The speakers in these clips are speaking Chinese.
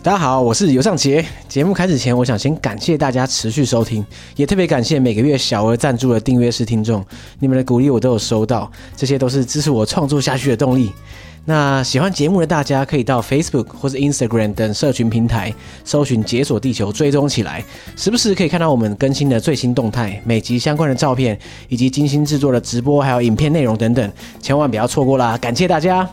大家好，我是尤尚杰。节目开始前，我想先感谢大家持续收听，也特别感谢每个月小额赞助的订阅式听众，你们的鼓励我都有收到，这些都是支持我创作下去的动力。那喜欢节目的大家可以到 Facebook 或是 Instagram 等社群平台搜寻解锁地球追踪起来，时不时可以看到我们更新的最新动态，每集相关的照片以及精心制作的直播还有影片内容等等，千万不要错过啦，感谢大家。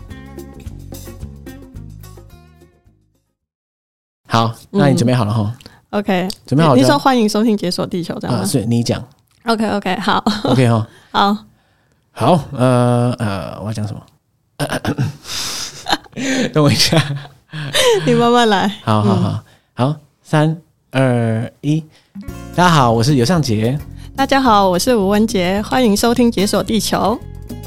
好，那你准备好了齁 ？OK， 准备好了。 你说欢迎收听解锁地球这样吗？ 是你讲。 OK， 好。 OK 齁。 好， 我要讲什么？等我一下， 你慢慢来。 好，3、2、1，大家好，我是尤尚杰。 大家好，我是吴文杰，欢迎收听解锁地球。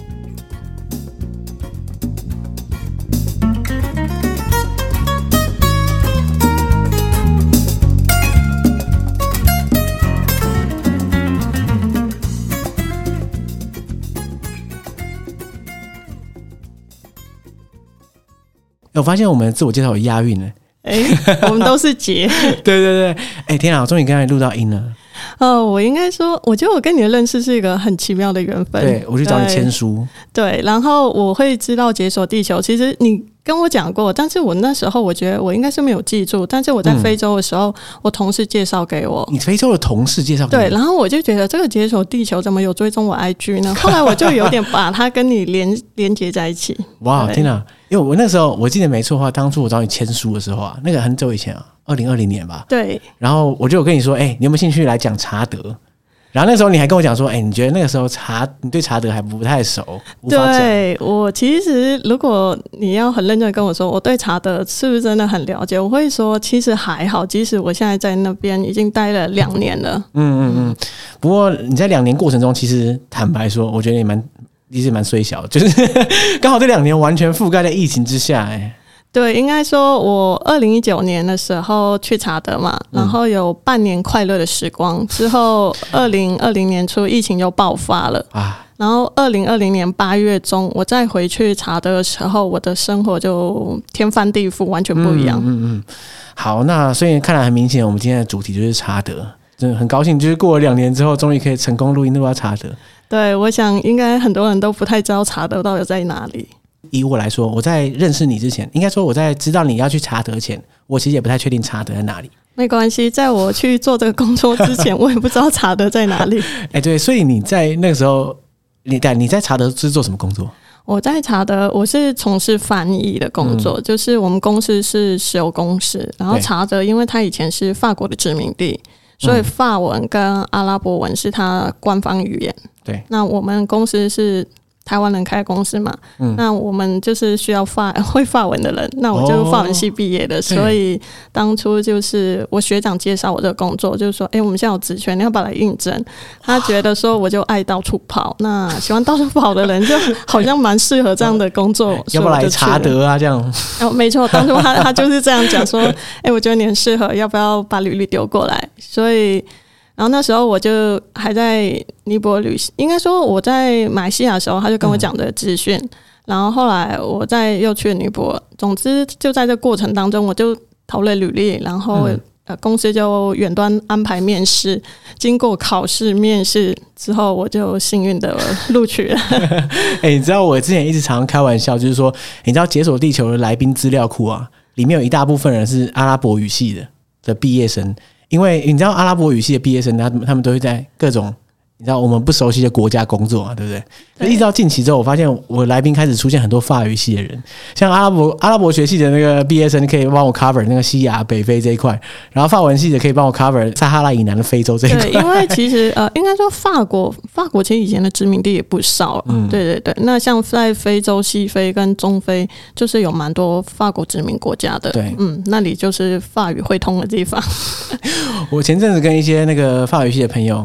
我发现我们的自我介绍有押韵了。 我们都是杰。 对，天啊，我终于刚才录到音了。 我应该说，我觉得我跟你的认识是一个很奇妙的缘分。 对，我去找你签书。 对，然后我会知道解锁地球，其实你跟我讲过，但是我那时候我觉得我应该是没有记住，但是我在非洲的时候，我同事介绍给我。 你非洲的同事介绍给我？ 对，然后我就觉得这个解锁地球怎么有追踪我 IG 呢？后来我就有点把它跟你连接在一起。 哇，天哪！因为我那时候我记得没错的话，当初我找你签书的时候啊，那个很久以前啊，2020年吧。 对。 然后我就有跟你说，你有没有兴趣来讲查德？然后那时候你还跟我讲说，你觉得那个时候你对查德还不太熟，无法讲。 对，我其实如果你要很认真的跟我说，我对查德是不是真的很了解，我会说其实还好，即使我现在在那边已经待了2年了。 不过你在2年过程中，其实坦白说，我觉得你是蛮衰小的，就是刚好这2年完全覆盖在疫情之下。 对，应该说我2019年的时候去查德嘛，然后有半年快乐的时光，之后2020年初疫情又爆发了啊，然后2020年8月中我再回去查德的时候，我的生活就天翻地覆，完全不一样。 好，那所以看来很明显，我们今天的主题就是查德，真的很高兴，就是过了2年之后，终于可以成功录音录到查德。 对，我想应该很多人都不太知道查德到底在哪里。 以我来说，我在认识你之前，应该说我在知道你要去查德前，我其实也不太确定查德在哪里。 没关系，在我去做这个工作之前，我也不知道查德在哪里。 对，所以你在那个时候，你在查德是做什么工作？ 我在查德，我是从事翻译的工作，就是我们公司是石油公司，然后查德因为它以前是法国的殖民地，所以法文跟阿拉伯文是它官方语言。 对， 那我们公司是台湾人开的公司嘛，那我们就是需要会法文的人，那我就是法文系毕业的，所以当初就是我学长介绍我这个工作，就是说我们现在有职权，你要不要来应征？他觉得说我就爱到处跑，那喜欢到处跑的人就好像蛮适合这样的工作。 要不要来查德啊？这样没错，当初他就是这样讲说我觉得你很适合，要不要把履历丢过来？所以然后那时候我就还在尼泊尔应该说我在马来西亚的时候，他就跟我讲的资讯，然后后来我又去了尼泊尔。总之就在这过程当中，我就投了履历，然后公司就远端安排面试，经过考试面试之后，我就幸运的录取了。 你知道我之前一直常开玩笑，就是说你知道解锁地球的来宾资料库啊，里面有一大部分人是阿拉伯语系的毕业生。因为你知道阿拉伯语系的毕业生，他们都会在各种你知道我们不熟悉的国家工作嘛，对不对？一直到近期之后，我发现我来宾开始出现很多法语系的人，像阿拉伯学系的那个毕业生可以帮我 cover 那个西亚北非这一块，然后法文系的可以帮我 cover 撒哈拉以南的非洲这一块。 对，因为其实应该说法国其实以前的殖民地也不少，对。那像在非洲、西非跟中非，就是有蛮多法国殖民国家的， 对， 那里就是法语会通的地方。 我前阵子跟一些那个法语系的朋友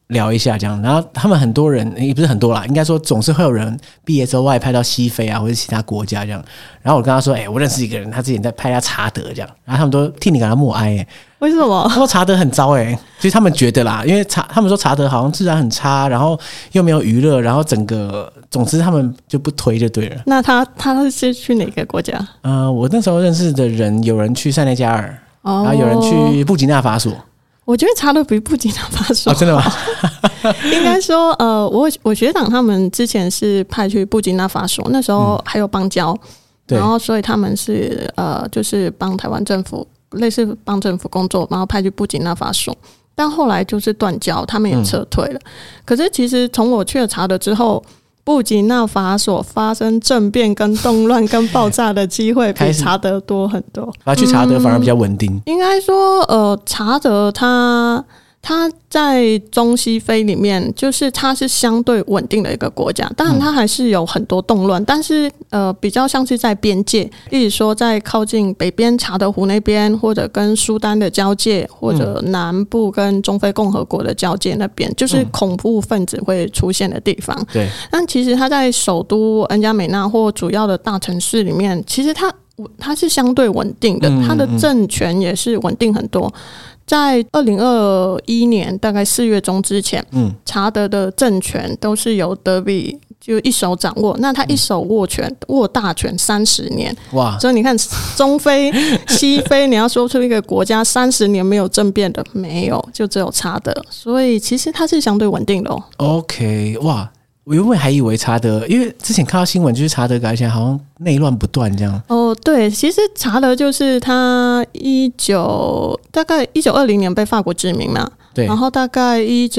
聊一下这样。然后他们很多人也不是很多啦，应该说总是会有人毕业之后外派到西非啊或者其他国家这样。然后我跟他说我认识一个人，他之前在派他查德这样，然后他们都替你感到默哀为什么？ 他说查德很糟就是他们觉得啦，因为他们说查德好像治安很差，然后又没有娱乐，然后总之他们就不推就对了。 那他是去哪个国家？ 我那时候认识的人，有人去塞内加尔，然后有人去布吉纳法索。 我觉得查德比布吉纳法索真的吗？ 应该说我学长他们之前是派去布吉纳法索，那时候还有邦交，然后所以他们是就是帮台湾政府类似帮政府工作，然后派去布吉纳法索，但后来就是断交，他们也撤退了。可是其实从我去了查德之后，布吉纳法索发生政变跟动乱跟爆炸的机会比查德多很多。 去查德反而比较稳定。 应该说查德它在中西非里面，就是它是相对稳定的一个国家，当然它还是有很多动乱，但是比较像是在边界，例如说在靠近北边查德湖那边，或者跟苏丹的交界，或者南部跟中非共和国的交界那边，就是恐怖分子会出现的地方。 对， 但其实它在首都恩加美纳或主要的大城市里面，其实它是相对稳定的，它的政权也是稳定很多。在2021年大概4月中之前，查德的政权都是由德比就一手掌握，那他一手握大权30年，哇！所以你看中非、西非，你要说出一个国家30年没有政变的，没有，就只有查德，所以其实它是相对稳定的 OK， 哇！我原本还以为查德，因为之前看到新闻，就是查德改起来好像内乱不断这样。 对，其实查德就是他大概1920年被法国殖民嘛，对，然后大概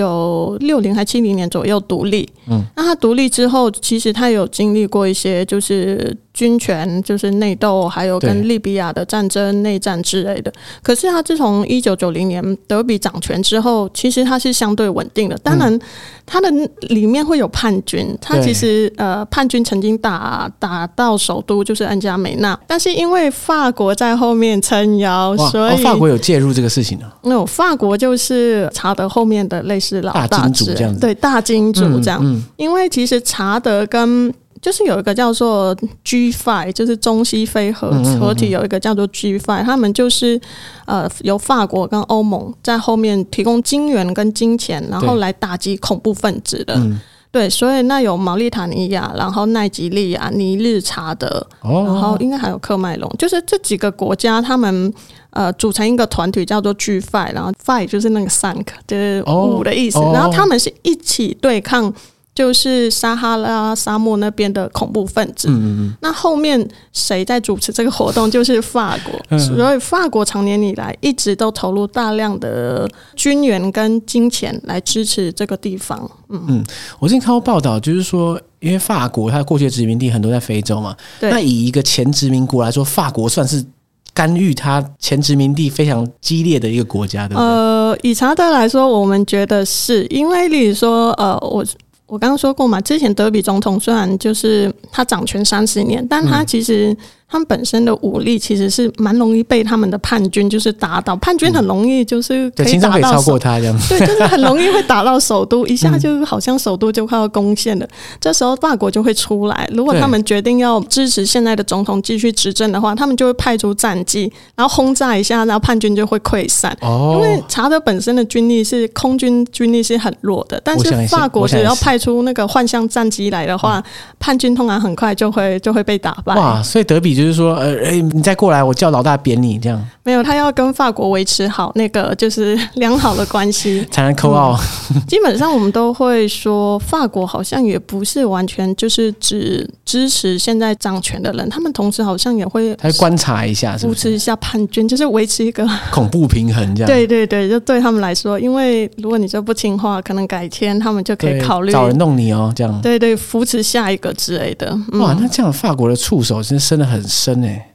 1960还70年左右独立。那他独立之后，其实他有经历过一些就是军权就是内斗，还有跟利比亚的战争内战之类的。可是他自从1990年德比掌权之后，其实他是相对稳定的。当然，他的里面会有叛军，他其实叛军曾经打到首都就是恩加美纳，但是因为法国在后面撑腰，所以法国有介入这个事情呢。 法国就是查德后面的类似老大金主这样子， 对，大金主这样。因为其实查德跟就是有一个叫做 G5， 就是中西非合体有一个叫做 G5， 他们就是由法国跟欧盟在后面提供金援跟金钱，然后来打击恐怖分子的。对，所以那有毛利塔尼亚，然后奈及利亚、尼日查德，然后应该还有喀麦隆，就是这几个国家他们组成一个团体叫做 G5， 然后 5就是那个 5就是5的意思，然后他们是一起对抗就是撒哈拉沙漠那边的恐怖分子。那后面谁在主持这个活动？就是法国。所以法国长年以来一直都投入大量的军援跟金钱来支持这个地方。 我之前看过报道，就是说因为法国它过去的殖民地很多在非洲嘛，那以一个前殖民国来说，法国算是干预他前殖民地非常激烈的一个国家，对不对？ 以查德来说，我们觉得是因为例如说我刚刚说过嘛，之前德比总统虽然就是他掌权30年，但他其实他们本身的武力其实是蛮容易被他们的叛军就是打倒，叛军很容易就是可以打到轻松可以超过他这样， 对，就是很容易会打到首都，一下就好像首都就快要攻陷了。这时候法国就会出来，如果他们决定要支持现在的总统继续执政的话，他们就会派出战机，然后轰炸一下，然后叛军就会溃散。因为查德本身的军力是空军军力是很弱的，但是法国只要派出那个幻象战机来的话，叛军通常很快就会被打败。 哇，所以德比就是说你再过来我叫老大扁你这样。 没有，他要跟法国维持好那个就是良好的关系才能扣奥。 基本上我们都会说法国好像也不是完全就是只支持现在掌权的人，他们同时好像也会观察一下是不是， 扶持一下叛军，就是维持一个恐怖平衡这样。 对对对，就对他们来说，因为如果你就不听话，可能改天他们就可以考虑找人弄你这样。 对对，扶持下一个之类的。 哇，那这样法国的触手真的伸得很深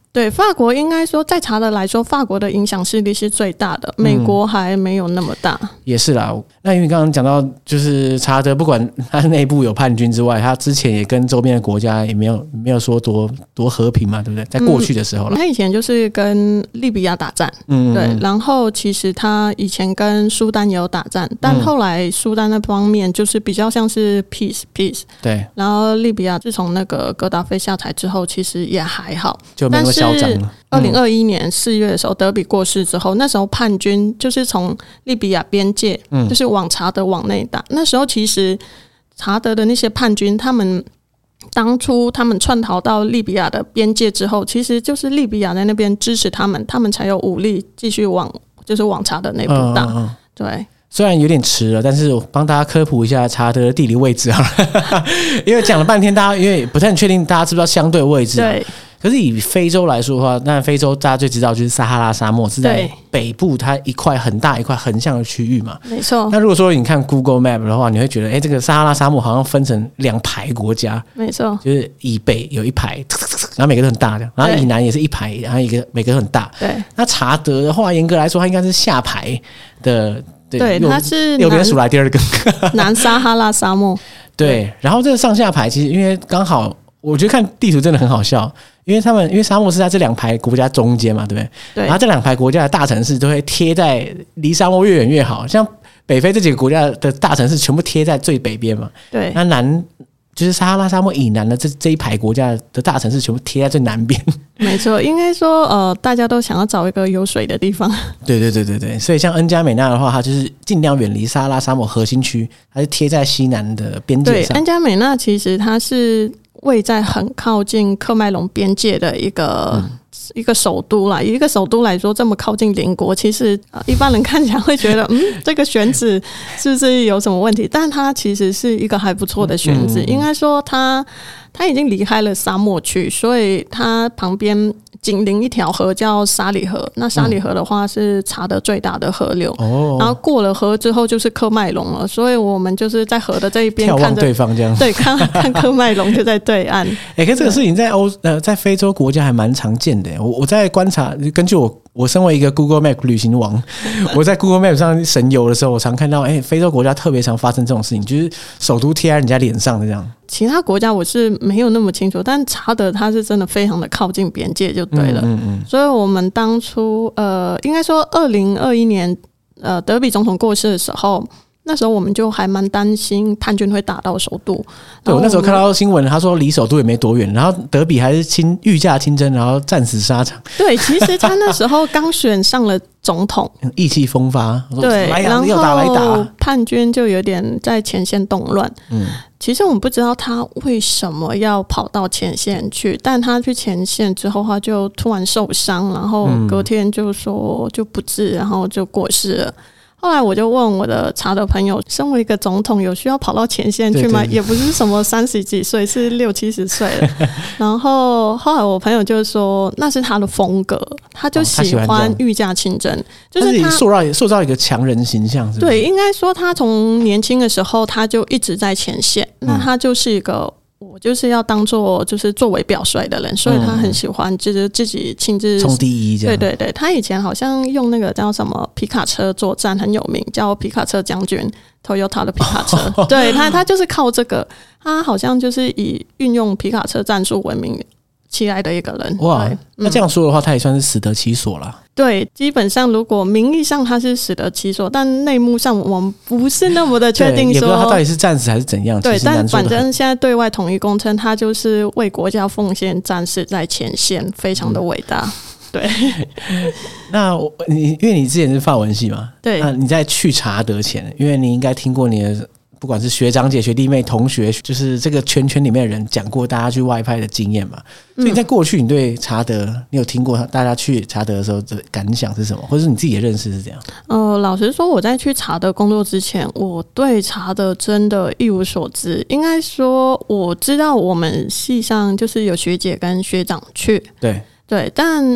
对，法国应该说在查德来说，法国的影响势力是最大的，美国还没有那么大。 也是啦，那因为刚刚讲到，就是查德不管他内部有叛军之外，他之前也跟周边的国家也没有说多和平嘛，对不对？在过去的时候啦， 他以前就是跟利比亚打战，对，然后其实他以前跟苏丹也有打战，但后来苏丹那方面就是比较像是 peace， 对， 然后利比亚自从那个戈达菲下台之后，其实也还好， 就没那么嚣张了。 2021年4月的时候，德比过世之后，那时候叛军就是从利比亚边界，就是往查德往内打。那时候其实查德的那些叛军，他们当初他们窜逃到利比亚的边界之后，其实就是利比亚在那边支持他们，他们才有武力继续往查德内部打。对。 虽然有点迟了，但是我帮大家科普一下查德的地理位置啊，因为讲了半天，大家因为不太确定大家知不知道相对位置、啊。对。可是以非洲来说的话，那非洲大家最知道就是撒哈拉沙漠是在北部，它一块很大一块横向的区域嘛。 没错。 那如果说你看 Google Map 的话，你会觉得，这个撒哈拉沙漠好像分成2排国家。 没错。 就是以北有一排，然后每个都很大的，然后以南也是一排，然后每个都很大。 对。 那查德的话，严格来说，它应该是下排的。 对，它是右边数来第2个南撒哈拉沙漠。 对，然后这个上下排其实因为刚好，我觉得看地图真的很好笑，因为沙漠是在这2排国家中间嘛，对不对？对。然后这2排国家的大城市都会贴在离沙漠越远越好，像北非这几个国家的大城市全部贴在最北边嘛。对。那南就是撒哈拉沙漠以南的这一排国家的大城市全部贴在最南边。 没错，应该说大家都想要找一个有水的地方。 对，所以像恩加美纳的话，它就是尽量远离撒哈拉沙漠核心区，它是贴在西南的边界上。 对，恩加美纳其实它是位在很靠近喀麦隆边界的一个首都啦，以一个首都来说，这么靠近邻国，其实一般人看起来会觉得，这个选址是不是有什么问题？但它其实是一个还不错的选址，应该说它已经离开了沙漠区，所以它旁边紧邻一条河叫沙里河。那沙里河的话是查德最大的河流，然后过了河之后就是喀麦隆了，所以我们就是在河的这一边看着眺望对方这样， 对，看喀麦隆就在对岸。 可是这个事情在非洲国家还蛮常见的。我在观察，根据我身为一个 Google Map 旅行王，我在 Google Map 上神游的时候，我常看到非洲国家特别常发生这种事情，就是首都贴在人家脸上的这样。 其他国家我是没有那么清楚，但查德它是真的非常的靠近边界就对了。所以我们当初应该说2021年德比总统过世的时候，那时候我们就还蛮担心叛军会打到首都。 对，我那时候看到新闻，他说离首都也没多远，然后德比还是御驾亲征，然后战死沙场。 对，其实他那时候刚选上了总统， 意气风发。 对， 然后叛军就有点在前线动乱。其实我们不知道他为什么要跑到前线去，但他去前线之后，他就突然受伤，然后隔天就说就不治，然后就过世了。后来我就问我的查德朋友，身为一个总统有需要跑到前线去吗？也不是什么30几岁，是60、70岁了。然后后来我朋友就说那是他的风格，他就喜欢御驾亲征，就是他塑造一个强人形象是不是？ 对，应该说他从年轻的时候他就一直在前线，那他就是一个我就是要当做就是作为表率的人，所以他很喜欢就是自己亲自冲第一这样。 对，他以前好像用那个叫什么皮卡车作战很有名，叫皮卡车将军 Toyota 的皮卡车。对，他就是靠这个，他好像就是以运用皮卡车战术闻名起来的一个人。哇， 那这样说的话，他也算是死得其所了。 对，基本上如果名义上他是死得其所，但内幕上我们不是那么的确定说， 也不知道他到底是战死还是怎样。 对，但反正现在对外统一公称他就是为国家奉献战士，在前线非常的伟大。对， 那因为你之前是法文系嘛， 对， 那你在去查德前，因为你应该听过你的不管是学长姐、学弟妹、同学，就是这个圈里面的人讲过大家去外派的经验嘛。所以你在过去，你对查德，你有听过大家去查德的时候的感想是什么，或者是你自己的认识是怎样？ 老实说，我在去查德工作之前，我对查德真的一无所知。应该说，我知道我们系上就是有学姐跟学长去，对，但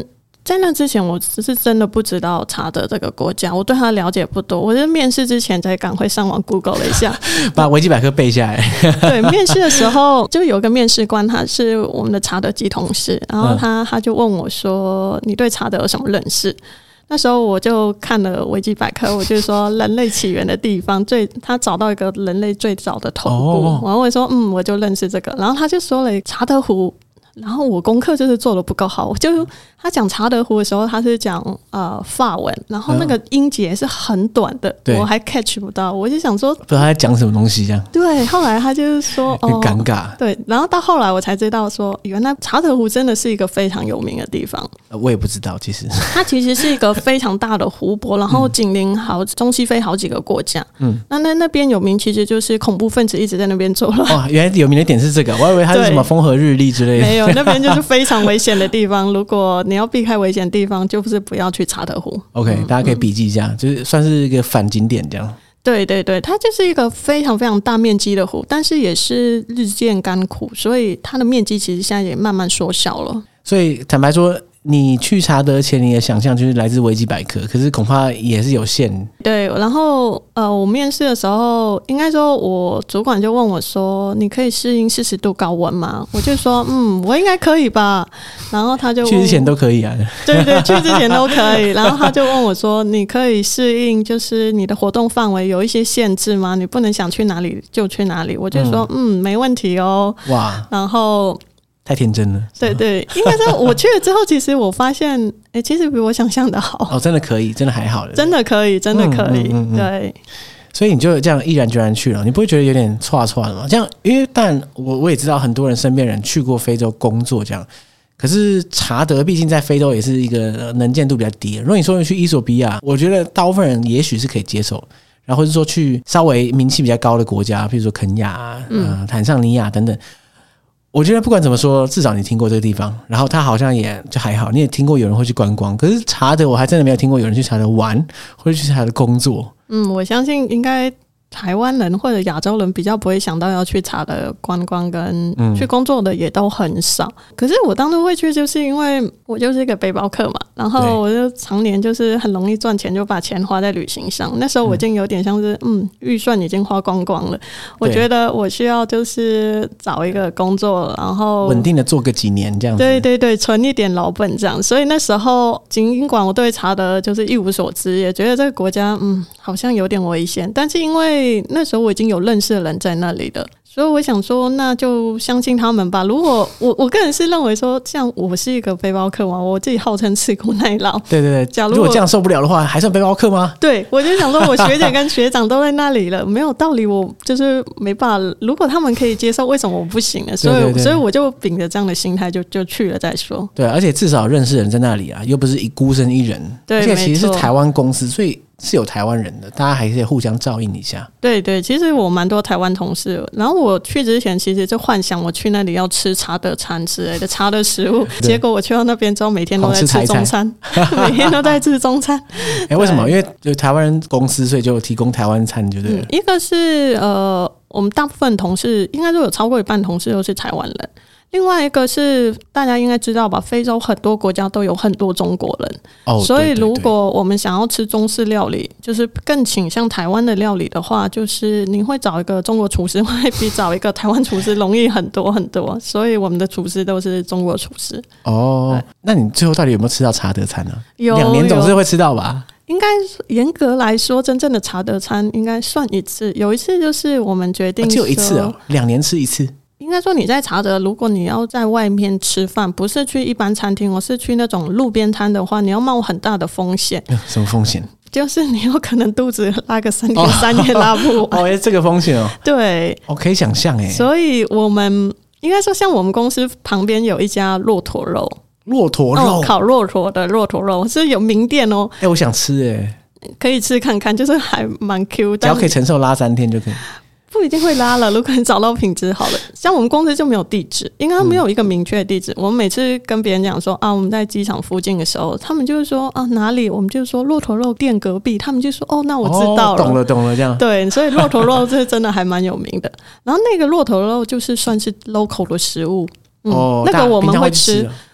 在那之前我是真的不知道查德这个国家，我对它了解不多，我是面试之前才赶快上网 Google 了一下把维基百科背下来对，面试的时候就有一个面试官，他是我们的查德籍同事，然后他就问我说你对查德有什么认识。那时候我就看了维基百科，我就说人类起源的地方他找到一个人类最早的头部，然后我说我就认识这个，然后他就说了查德湖，然后我功课就是做的不够好，他讲查德湖的时候，他是讲法文，然后那个音节是很短的，我还 catch 不到，我就想说不知道他在讲什么东西这样。 对，后来他就是说很尴尬。 对，然后到后来我才知道说，原来查德湖真的是一个非常有名的地方。 我也不知道，其实它其实是一个非常大的湖泊，然后紧邻中西非好几个国家。那边有名，其实就是恐怖分子一直在那边作乱。 原来有名的点是这个，我还以为它是什么风和日丽之类的。 没有，那边就是非常危险的地方。如果你要避开危险的地方，就是不要去查德湖。 OK，大家可以笔记一下，就是算是一个反景点这样。 对对对，它就是一个非常非常大面积的湖，但是也是日渐干枯，所以它的面积其实现在也慢慢缩小了。 所以坦白说，你去查德前你的想象就是来自维基百科，可是恐怕也是有限。 对，然后我面试的时候，应该说我主管就问我说：“你可以适应40度高温吗？”我就说：“我应该可以吧。”然后他就去之前都可以啊。 对对，去之前都可以。然后他就问我说：“你可以适应就是你的活动范围有一些限制吗？你不能想去哪里就去哪里。”我就说：“没问题哦。”哇，然后。 太天真了。 对对，应该说我去了之后，其实我发现，其实比我想象的好。 哦，真的可以，真的还好了， 真的可以，真的可以。对， 所以你就这样毅然决然去了，你不会觉得有点挫的吗？这样，因为但我也知道很多人身边人去过非洲工作这样，可是查德毕竟在非洲也是一个能见度比较低。如果你说你去伊索比亚，我觉得大部分人也许是可以接受。然后或者说去稍微名气比较高的国家，比如说肯亚、坦桑尼亚等等。我觉得不管怎么说，至少你听过这个地方，然后他好像也就还好，你也听过有人会去观光。可是查德我还真的没有听过有人去查德玩，或者去查德工作。 我相信应该台湾人或者亚洲人比较不会想到要去查德观光跟去工作的也都很少。可是我当初会去，就是因为我就是一个背包客嘛，然后我就常年就是很容易赚钱，就把钱花在旅行上。那时候我已经有点像是预算已经花光光了，我觉得我需要就是找一个工作，然后稳定的做个几年这样子。 对对对，存一点老本这样。所以那时候尽管我对查德就是一无所知，也觉得这个国家好像有点危险，但是因为那时候我已经有认识的人在那里了，所以我想说那就相信他们吧。如果我个人是认为说，像我是一个背包客嘛，我自己号称吃苦耐劳。 对对对，如果这样受不了的话，还算背包客吗？ 对，我就想说我学姐跟学长都在那里了，没有道理我就是没办法。如果他们可以接受，为什么我不行呢？所以我就秉着这样的心态就去了再说。 对，而且至少认识人在那里啊，又不是孤身一人。 对， 而且其实是台湾公司，所以是有台湾人的，大家还可以互相照应一下。 对对，其实我蛮多台湾同事，然后我去之前其实就幻想我去那里要吃查德餐之类的查德食物，结果我去到那边之后，每天都在吃中餐，每天都在吃中餐。 为什么？因为有台湾人公司，所以就提供台湾餐，就对了。 一个是我们大部分同事，应该说有超过一半同事都是台湾人。另外一个是大家应该知道吧，非洲很多国家都有很多中国人，所以如果我们想要吃中式料理，就是更倾向台湾的料理的话，就是你会找一个中国厨师会比找一个台湾厨师容易很多很多，所以我们的厨师都是中国厨师。 那你最后到底有没有吃到查德餐呢？ 有 2年总是会吃到吧？ 应该严格来说，真正的查德餐应该算一次，有一次就是我们决定只有一次哦，2年吃一次。 应该说你在查德，如果你要在外面吃饭，不是去一般餐厅，我是去那种路边摊的话，你要冒很大的风险。 什么风险？ 就是你有可能肚子拉个3天3夜拉不完。 这个风险哦。 对， 我可以想象哎。 所以我们应该说，像我们公司旁边有一家骆驼肉，烤骆驼的骆驼肉是有名店哦。 我想吃可以吃看看，就是还蛮 Q， 只要可以承受拉3天就可以。 不一定会拉了，如果你找到品质好了。像我们公司就没有地址，应该没有一个明确的地址。我们每次跟别人讲说我们在机场附近的时候，他们就是说哪里，我们就说骆驼肉店隔壁，他们就说那我知道了， 懂了这样。 对，所以骆驼肉是真的还蛮有名的。然后那个骆驼肉就是算是 local 的食物，那个我们会吃。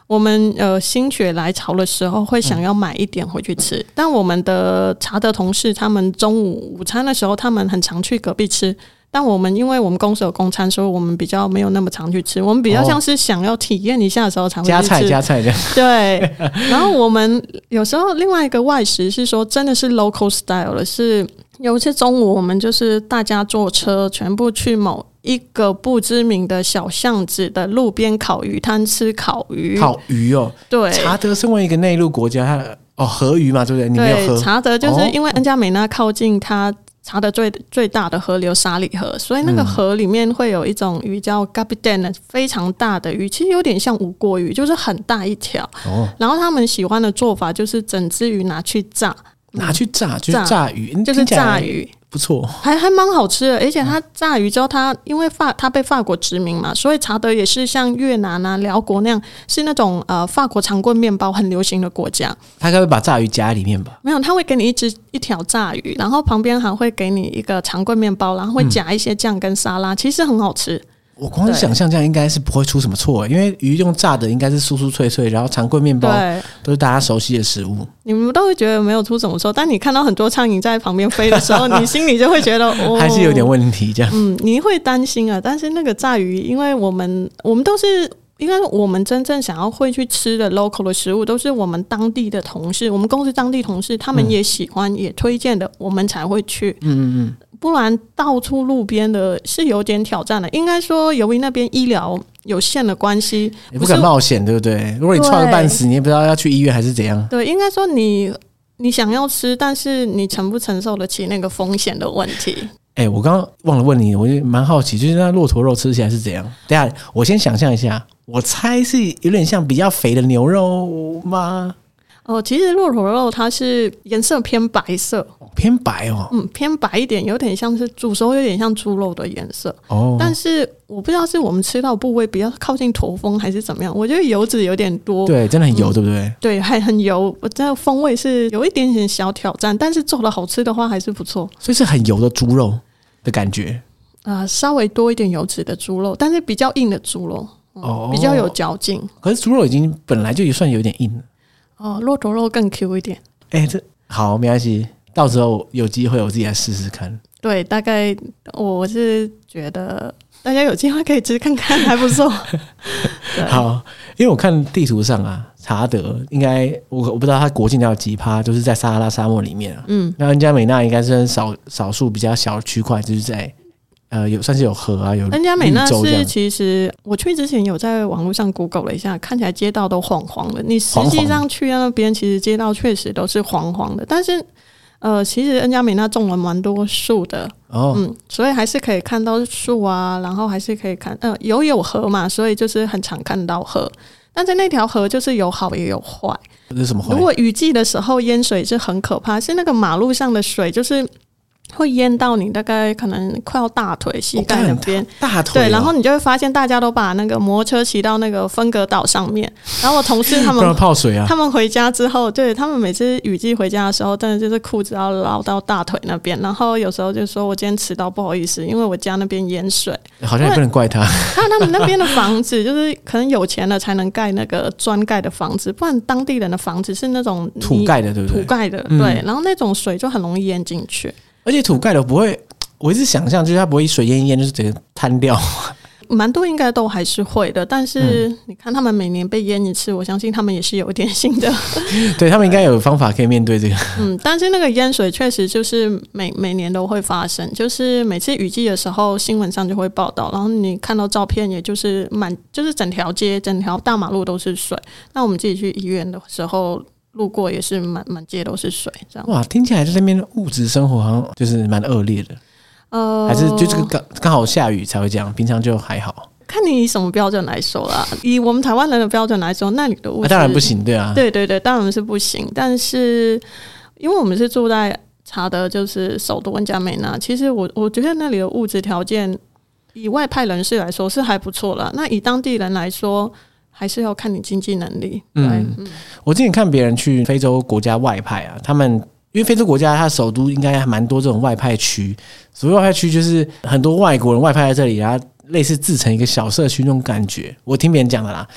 我们心血来潮的时候会想要买一点回去吃，但我们的茶德同事他们中午午餐的时候他们很常去隔壁吃，但我们因为我们公司有公餐，所以我们比较没有那么常去吃，我们比较像是想要体验一下的时候才会去吃加菜这样。 对，然后我们有时候另外一个外食是说真的是 local style 的，是有一次中午我们就是大家坐车全部去某一个不知名的小巷子的路边烤鱼摊吃烤鱼。 烤鱼哦， 对， 查德身为一个内陆国家，它河鱼嘛，对不对？你没有喝？ 对，查德就是因为恩加美纳靠近它查德最大的河流沙里河，所以那个河里面会有一种鱼叫 gabidan， 非常大的鱼，其实有点像无锅鱼，就是很大一条。然后他们喜欢的做法就是整只鱼拿去炸， 就是炸鱼， 就是炸鱼。 不错， 还蛮好吃的，而且它炸鱼之后，它因为它被法国殖民嘛，所以查德也是像越南啊、辽国那样，是那种法国长棍面包很流行的国家。 他该会把炸鱼夹在里面吧？ 没有，他会给你一条炸鱼，然后旁边还会给你一个长棍面包，然后会夹一些酱跟沙拉，其实很好吃。我光是想象这样应该是不会出什么错，因为鱼用炸的应该是酥酥脆脆，然后长棍面包都是大家熟悉的食物， 你们都会觉得没有出什么错，但你看到很多苍蝇在旁边飞的时候，你心里就会觉得还是有点问题这样。 你会担心啊。但是那个炸鱼，因为我们都是应该我们真正想要会去吃的 local 的食物，都是我们当地的同事，我们公司当地同事他们也喜欢也推荐的，我们才会去。不然到处路边的是有点挑战的。应该说由于那边医疗有限的关系， 你不敢冒险，对不对？如果你踹个半死，你也不知道要去医院还是怎样。 对，应该说你想要吃，但是你承不承受得起那个风险的问题。 我刚刚忘了问你，我就蛮好奇，就是那骆驼肉吃起来是怎样？等一下我先想象一下，我猜是有点像比较肥的牛肉吗？ 其实骆驼肉它是颜色偏白色， 偏白哦， 偏白一点，有点像是煮熟，有点像猪肉的颜色。但是我不知道是我们吃到部位比较靠近驼峰还是怎么样，我觉得油脂有点多， 对，真的很油，对不对？ 对，还很油，这个风味是有一点点小挑战，但是做的好吃的话还是不错。 所以是很油的猪肉的感觉， 稍微多一点油脂的猪肉，但是比较硬的猪肉，比较有嚼劲。 可是猪肉已经本来就也算有点硬了。 骆驼肉更 Q 一点。 这好，没关系，到时候有机会我自己来试试看。 对，大概我是觉得大家有机会可以吃看看，还不错。 好，因为我看地图上啊，查德应该我不知道它国境有几趴，就是在撒哈拉沙漠里面啊。那恩加美纳应该是少数比较小的区块，就是在算是有河啊，有恩加美纳是其实我去之前有在网络上 Google 了一下，看起来街道都黄黄的。你实际上去那边，其实街道确实都是黄黄的，但是其实恩加美纳种了蛮多树的，所以还是可以看到树啊，然后还是可以看有河嘛，所以就是很常看到河。但是那条河就是有好也有坏。 是什么坏？ 如果雨季的时候淹水是很可怕，是那个马路上的水就是会淹到你大概可能快要大腿膝盖那边， 大腿。 对，然后你就会发现大家都把那个摩托车骑到那个分隔岛上面，然后我同事他们泡水啊， 他们回家之后，对，他们每次雨季回家的时候，真的就是裤子要捞到大腿那边，然后有时候就说我今天迟到不好意思，因为我家那边淹水。 好像也不能怪他， 他们那边的房子就是可能有钱了才能盖那个砖盖的房子，不然当地人的房子是那种土盖的，对不对？ 土盖的，对，然后那种水就很容易淹进去。 而且土盖的不会，我一直想象就是它不会水淹一淹就是整个瘫掉。 蛮多应该都还是会的，但是你看他们每年被淹一次，我相信他们也是有一点心的。 对，他们应该有方法可以面对这个。 但是那个淹水确实就是每年都会发生，就是每次雨季的时候新闻上就会报道，然后你看到照片也就是就是整条街整条大马路都是水。那我们自己去医院的时候路过也是满街都是水这样。 哇，听起来在那边物质生活好像就是蛮恶劣的。还是就这个刚好下雨才会这样，平常就还好。 看你以什么标准来说啦，以我们台湾人的标准来说，那里的物质当然不行，对啊， 对，当然是不行。但是因为我们是住在查德，就是首都恩加美纳，其实我觉得那里的物质条件以外派人士来说是还不错啦。那以当地人来说，还是要看你经济能力。 我之前看别人去非洲国家外派啊，他们因为非洲国家它首都应该还蛮多这种外派区，所谓外派区就是很多外国人外派在这里，然后类似自成一个小社区那种感觉。我听别人讲的啦，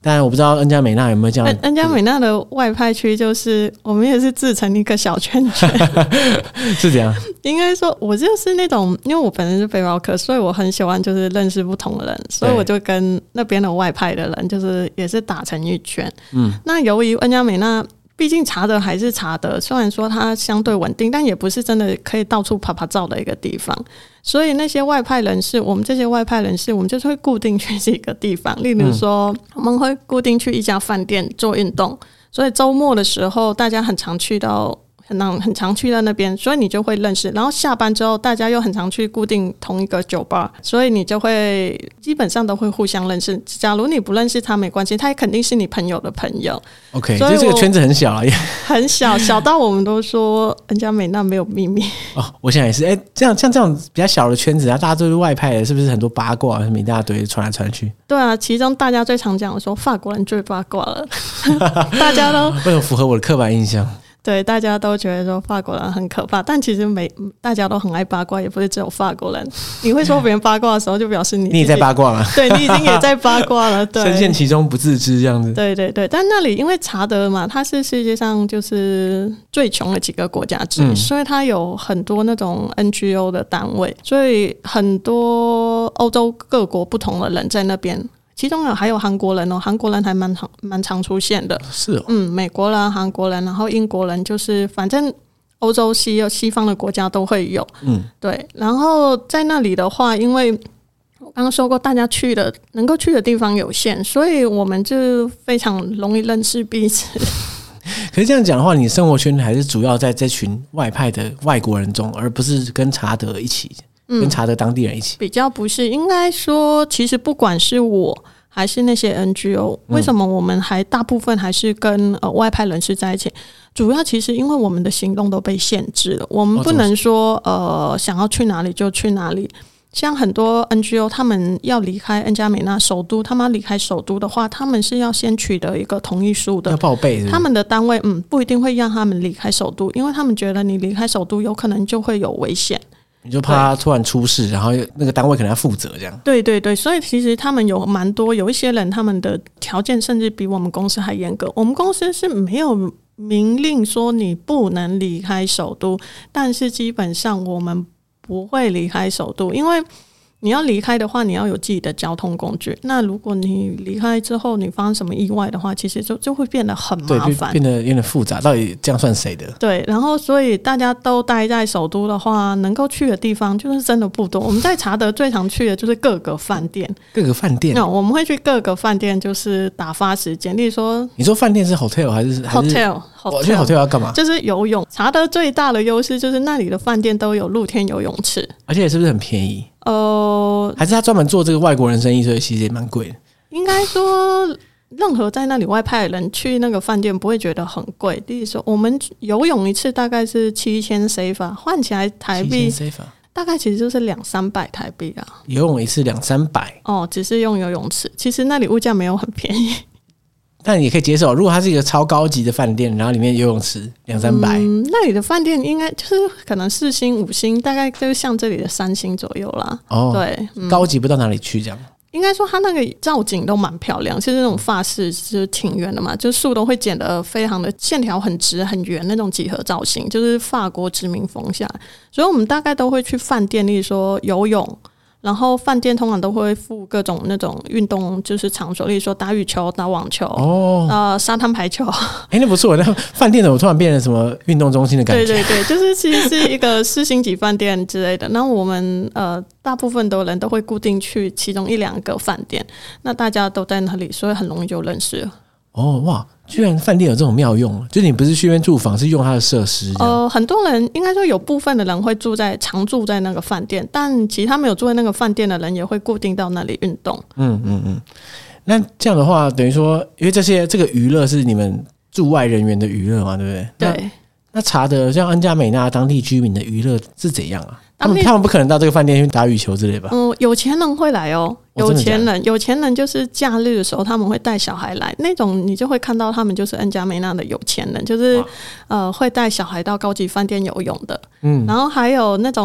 当然我不知道恩加美纳有没有这样。 恩加美纳的外派区就是我们也是自成一个小圈圈是这样。 应该说我就是那种，因为我本身是背包客，所以我很喜欢就是认识不同的人，所以我就跟那边的外派的人就是也是打成一圈。那由于恩加美纳毕竟查德还是查德，虽然说它相对稳定，但也不是真的可以到处拍拍照的一个地方。所以那些外派人士，我们这些外派人士，我们就是会固定去几个地方，例如说，我们会固定去一家饭店做运动。所以周末的时候，大家很常去到那边，所以你就会认识。然后下班之后，大家又很常去固定同一个酒吧，所以你就会基本上都会互相认识。假如你不认识他没关系，他也肯定是你朋友的朋友。 OK， 所以这个圈子很小啊， 很小，小到我们都说恩加美纳没有秘密。 我想也是。像这种比较小的圈子啊，大家都是外派的，是不是很多八卦什么一大堆传来传去？ 对啊，其中大家最常讲的说法国人最八卦了，大家都为什么符合我的刻板印象？ 对，大家都觉得说法国人很可怕，但其实大家都很爱八卦，也不是只有法国人。你会说别人八卦的时候，就表示你也在八卦了。 对，你已经也在八卦了，对， 深陷其中不自知这样子。 对对对，但那里因为查德嘛，它是世界上就是最穷的几个国家之一，所以它有很多那种 NGO 的单位，所以很多欧洲各国不同的人在那边。其中还有韩国人哦，韩国人还蛮常出现的。 是哦， 美国人、韩国人，然后英国人，就是反正欧洲西方的国家都会有。对。然后在那里的话，因为我刚刚说过，大家能够去的地方有限，所以我们就非常容易认识彼此。 可是这样讲的话，你生活圈还是主要在这群外派的外国人中，而不是跟查德一起。跟查德当地人一起， 比较不是，应该说，其实不管是我还是那些 NGO，为什么我们大部分还是跟外派人士在一起？主要其实因为我们的行动都被限制了，我们不能说想要去哪里就去哪里。像很多 NGO 他们要离开恩加美纳首都，他们要离开首都的话，他们是要先取得一个同意书的， 要报备是不是？ 他们的单位不一定会让他们离开首都，因为他们觉得你离开首都有可能就会有危险。 你就怕他突然出事，然后那个单位可能要负责这样。 对对对，所以其实他们有蛮多，有一些人他们的条件甚至比我们公司还严格。我们公司是没有明令说你不能离开首都，但是基本上我们不会离开首都，因为你要离开的话，你要有自己的交通工具。那如果你离开之后，你发生什么意外的话，其实就会变得很麻烦， 变得有点复杂。到底这样算谁的？ 对，然后所以大家都待在首都的话，能够去的地方就是真的不多。我们在查德最常去的就是各个饭店。 各个饭店？ 我们会去各个饭店，就是打发时间。例如说， 你说饭店是 hotel 还是 hotel？ 我去 hotel 要干嘛？ 就是游泳。查德最大的优势就是那里的饭店都有露天游泳池， 而且是不是很便宜？还是他专门做这个外国人生意，所以其实也蛮贵的。 应该说，任何在那里外派的人去那个饭店不会觉得很贵。例如说，我们游泳一次大概是7000 CFA， 换起来台币大概其实就是200-300台币啊。 游泳一次200-300 只是用游泳池，其实那里物价没有很便宜。 但也可以接受，如果它是一个超高级的饭店，然后里面游泳池200-300， 那里的饭店应该就是可能4星5星，大概就像这里的3星左右啦。对， 高级不到哪里去这样。 应该说它那个造景都蛮漂亮，就是那种法式就是庭院的嘛，就树都会剪得非常的线条很直很圆那种几何造型，就是法国殖民风下来。所以我们大概都会去饭店，例如说游泳。然后饭店通常都会附各种那种运动就是场所，例如说打羽球、打网球、沙滩排球。 那不错，那饭店怎么突然变成什么运动中心的感觉？ 对对对，就是其实是一个4星级饭店之类的。那我们大部分的人都会固定去其中1-2个饭店，那大家都在那里，所以很容易就认识了。 哇！居然饭店有这种妙用，就你不是去那边住房，是用它的设施。 很多人应该说有部分的人会常住在那个饭店，但其他没有住在那个饭店的人也会固定到那里运动。 那这样的话，等于说，因为这个娱乐是你们驻外人员的娱乐嘛，对不对？ 对。 那查的像恩加美纳当地居民的娱乐是怎样啊？他们不可能到这个饭店去打羽球之类吧？ 有钱人会来哦。有钱人就是假日的时候他们会带小孩来，那种你就会看到他们就是恩加美纳的有钱人，就是会带小孩到高级饭店游泳的。然后还有那种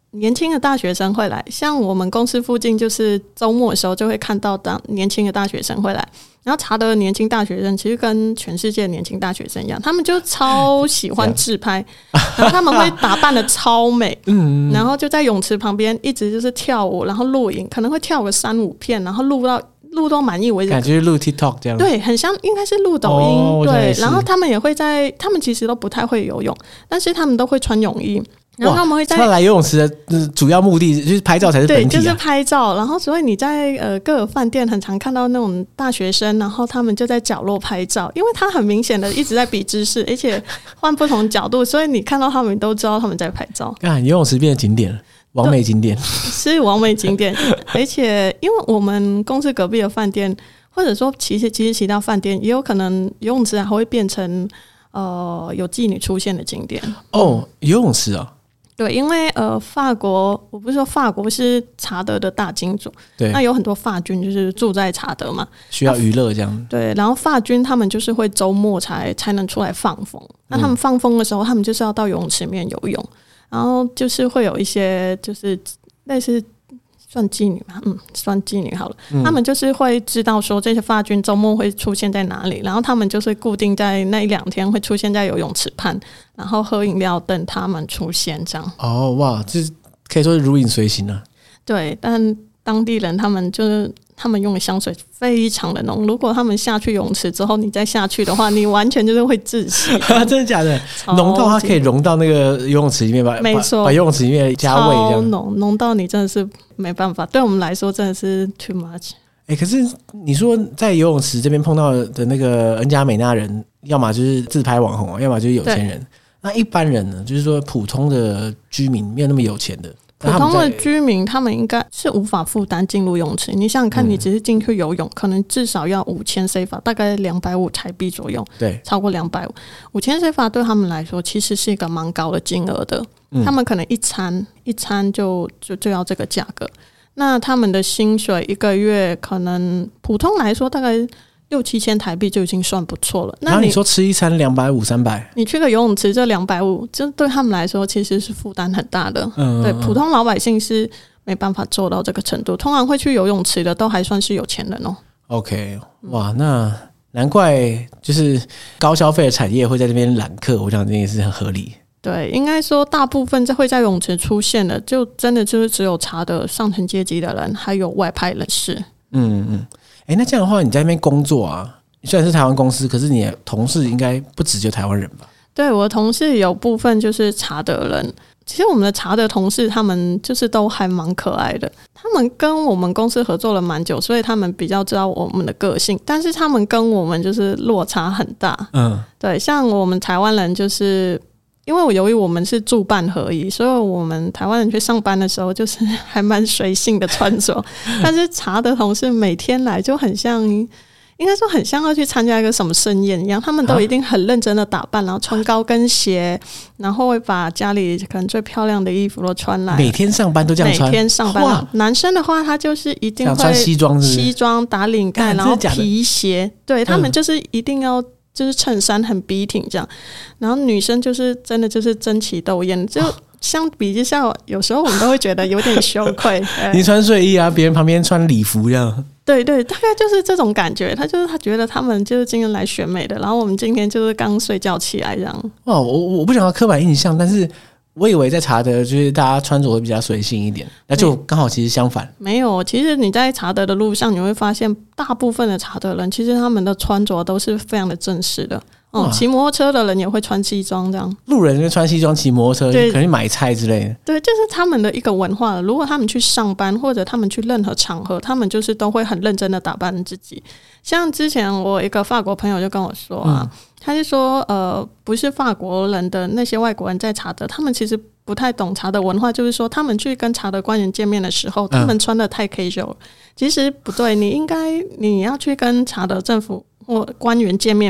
年轻的大学生会来，像我们公司附近就是周末的时候就会看到年轻的大学生会来，然后查德的年轻大学生其实跟全世界的年轻大学生一样，他们就超喜欢自拍，然后他们会打扮的超美，然后就在泳池旁边一直就是跳舞，然后录影，可能会跳个3-5片，然后录到满意为止， 感觉录 TikTok 这样， 对，很像应该是录抖音，对，然后他们也会他们其实都不太会游泳，但是他们都会穿泳衣。然后他们会在来游泳池的主要目的就是拍照才是本体， 对，就是拍照。然后所以你在各个饭店很常看到那种大学生，然后他们就在角落拍照，因为他很明显的一直在比姿势，而且换不同角度，所以你看到他们都知道他们在拍照。 游泳池变成景点了，完美景点是完美景点，而且因为我们公司隔壁的饭店，或者说其实其他饭店也有可能游泳池还会变成有妓女出现的景点哦，游泳池啊。 对，因为法国，我不是说法国是查德的大金主， 对， 那有很多法军就是住在查德嘛， 需要娱乐这样。 对，然后法军他们就是会周末才能出来放风，那他们放风的时候，他们就是要到游泳池里面游泳，然后就是会有一些就是类似算妓女嘛，算妓女好了，他们就是会知道说这些法军周末会出现在哪里，然后他们就是固定在那1-2天会出现在游泳池畔，然后喝饮料等他们出现这样。 哦，哇，这可以说是如影随形啊。对， 但当地人他们用的香水非常的浓，如果他们下去泳池之后你再下去的话，你完全就是会窒息。 真的假的？浓到它可以融到那个游泳池里面吧？ 没错， 把游泳池里面加味这样。 浓到你真的是没办法，对我们来说真的是 too much。 可是你说在游泳池这边碰到的那个恩加美纳人，要么就是自拍网红，要么就是有钱人。那一般人呢？就是说普通的居民，没有那么有钱的。 普通的居民他们应该是无法负担进入泳池，你想想看，你只是进去游泳，可能至少要5000 CFA， 大概250台币左右， 对， 超过250，5000 CFA 对他们来说其实是一个蛮高的金额的，他们可能一餐就要这个价格，那他们的薪水一个月可能普通来说大概6-7千台币就已经算不错了。 然后你说吃一餐250-300，你去个游泳池就250，这对他们来说其实是负担很大的。对，普通老百姓是没办法做到这个程度。通常会去游泳池的都还算是有钱人哦。 OK， 哇，那难怪就是高消费的产业会在这边揽客，我想这也是很合理。 对，应该说大部分会在泳池出现的，就真的就是只有茶的上层阶级的人，还有外派人士。 那这样的话，你在那边工作啊，虽然是台湾公司，可是你的同事应该不只就台湾人吧？ 对，我的同事有部分就是查德人。其实我们的查德同事他们就是都还蛮可爱的，他们跟我们公司合作了蛮久，所以他们比较知道我们的个性，但是他们跟我们就是落差很大。对，像我们台湾人就是因为由于我们是住办合一，所以我们台湾人去上班的时候就是还蛮随性的穿着，但是查的同事每天来就很像，应该说很像要去参加一个什么盛宴一样，他们都一定很认真的打扮，然后穿高跟鞋，然后会把家里可能最漂亮的衣服都穿来， 每天上班都这样穿。 每天上班，男生的话他就是一定会穿西装是不是， 西装打领带，然后皮鞋，对，他们就是一定要就是衬衫很笔挺这样，然后女生就是真的就是争奇斗艳，就相比之下，有时候我们都会觉得有点羞愧。 你穿睡衣啊，别人旁边穿礼服这样。 对对，大概就是这种感觉。他觉得他们就是今天来选美的，然后我们今天就是刚睡觉起来这样。 哇，我不想要刻板印象，但是我以为在查德就是大家穿着会比较随性一点，那就刚好其实相反。 没有，其实你在查德的路上，你会发现大部分的查德人其实他们的穿着都是非常的正式的。骑摩托车的人也会穿西装这样， 路人就穿西装骑摩托车，可能买菜之类的。 对，就是他们的一个文化了。如果他们去上班或者他们去任何场合，他们就是都会很认真的打扮自己。像之前我一个法国朋友就跟我说啊，他就说不是法国人的那些外国人在查德，他们其实不太懂茶的文化，就是说他们去跟茶的官员见面的时候，他们穿的太 casual，其实不对，你要去跟茶的政府或官员见面，